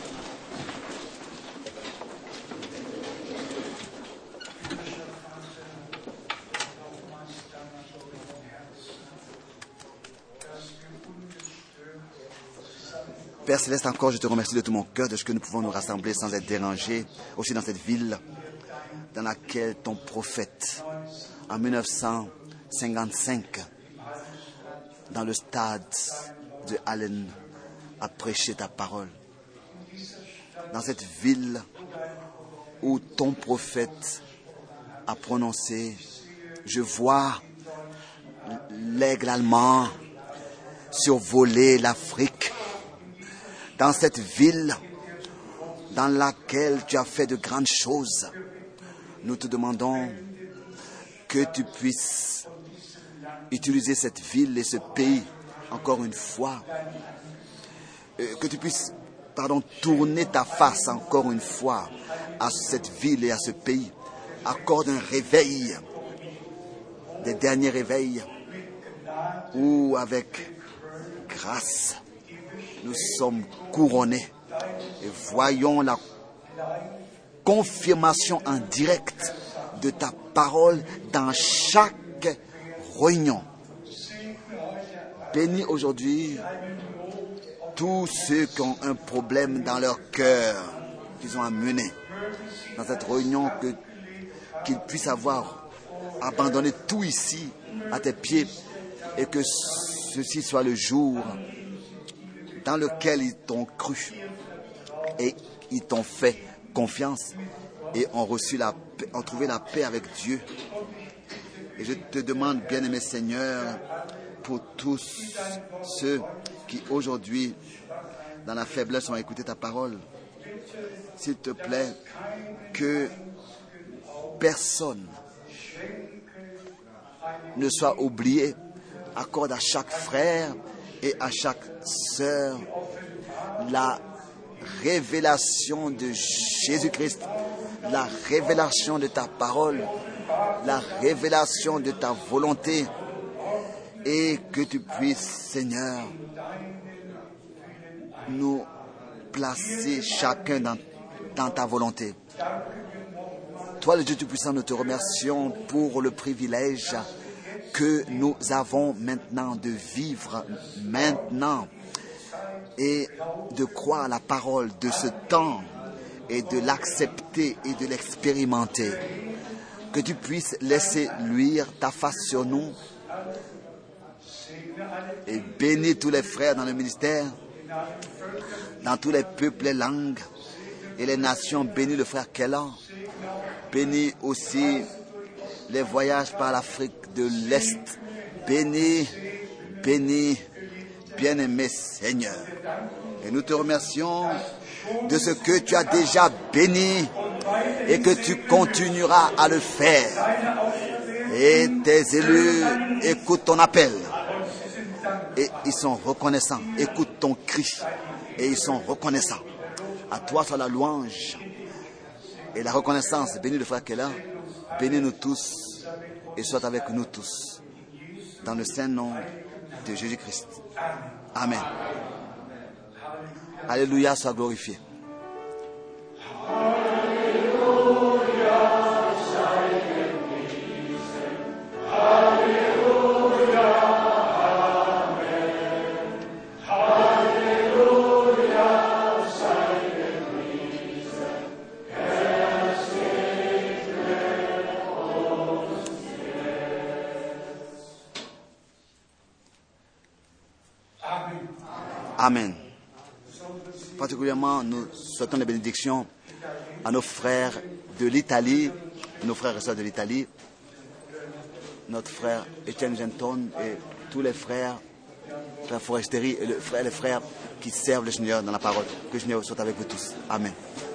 Père Céleste, encore je te remercie de tout mon cœur de ce que nous pouvons nous rassembler sans être dérangés, aussi dans cette ville dans laquelle ton prophète, en 1955, dans le stade de Allen, a prêché ta parole. Dans cette ville où ton prophète a prononcé « Je vois l'aigle allemand survoler l'Afrique ». Dans cette ville dans laquelle tu as fait de grandes choses, nous te demandons que tu puisses utiliser cette ville et ce pays encore une fois, que tu puisses, tourner ta face encore une fois à cette ville et à ce pays. Accorde un réveil, des derniers réveils, où avec grâce, nous sommes couronnés et voyons la confirmation en direct de ta parole dans chaque réunion. Bénis aujourd'hui tous ceux qui ont un problème dans leur cœur, qu'ils ont à mener dans cette réunion, qu'ils puissent avoir abandonné tout ici à tes pieds et que ceci soit le jour dans lequel ils t'ont cru et ils t'ont fait confiance et ont trouvé la paix avec Dieu. Et je te demande, bien-aimé Seigneur, pour tous ceux qui aujourd'hui, dans la faiblesse, ont écouté ta parole, s'il te plaît, que personne ne soit oublié. Accorde à chaque frère et à chaque sœur la révélation de Jésus-Christ, la révélation de ta parole, la révélation de ta volonté, et que tu puisses, Seigneur, nous placer chacun dans ta volonté. Toi, le Dieu Tout-Puissant, nous te remercions pour le privilège que nous avons maintenant de vivre maintenant et de croire la parole de ce temps et de l'accepter et de l'expérimenter. Que tu puisses laisser luire ta face sur nous et bénis tous les frères dans le ministère, dans tous les peuples, les langues et les nations. Bénis le frère Keller. Bénis aussi les voyages par l'Afrique de l'Est. Bénis, bénis, bien-aimé Seigneur. Et nous te remercions de ce que tu as déjà béni et que tu continueras à le faire. Et tes élus écoutent ton appel. Et ils sont reconnaissants. Écoute ton cri. Et ils sont reconnaissants. À toi soit la louange et la reconnaissance. Bénis le frère Keller. Bénis-nous tous et sois avec nous tous. Dans le saint nom de Jésus-Christ. Amen. Alléluia, sois glorifié. Amen. Particulièrement, nous souhaitons les bénédictions à nos frères de l'Italie, nos frères et sœurs de l'Italie, notre frère Etienne Genton et tous les frères, frère Forestieri et les frères qui servent le Seigneur dans la parole. Que le Seigneur soit avec vous tous. Amen.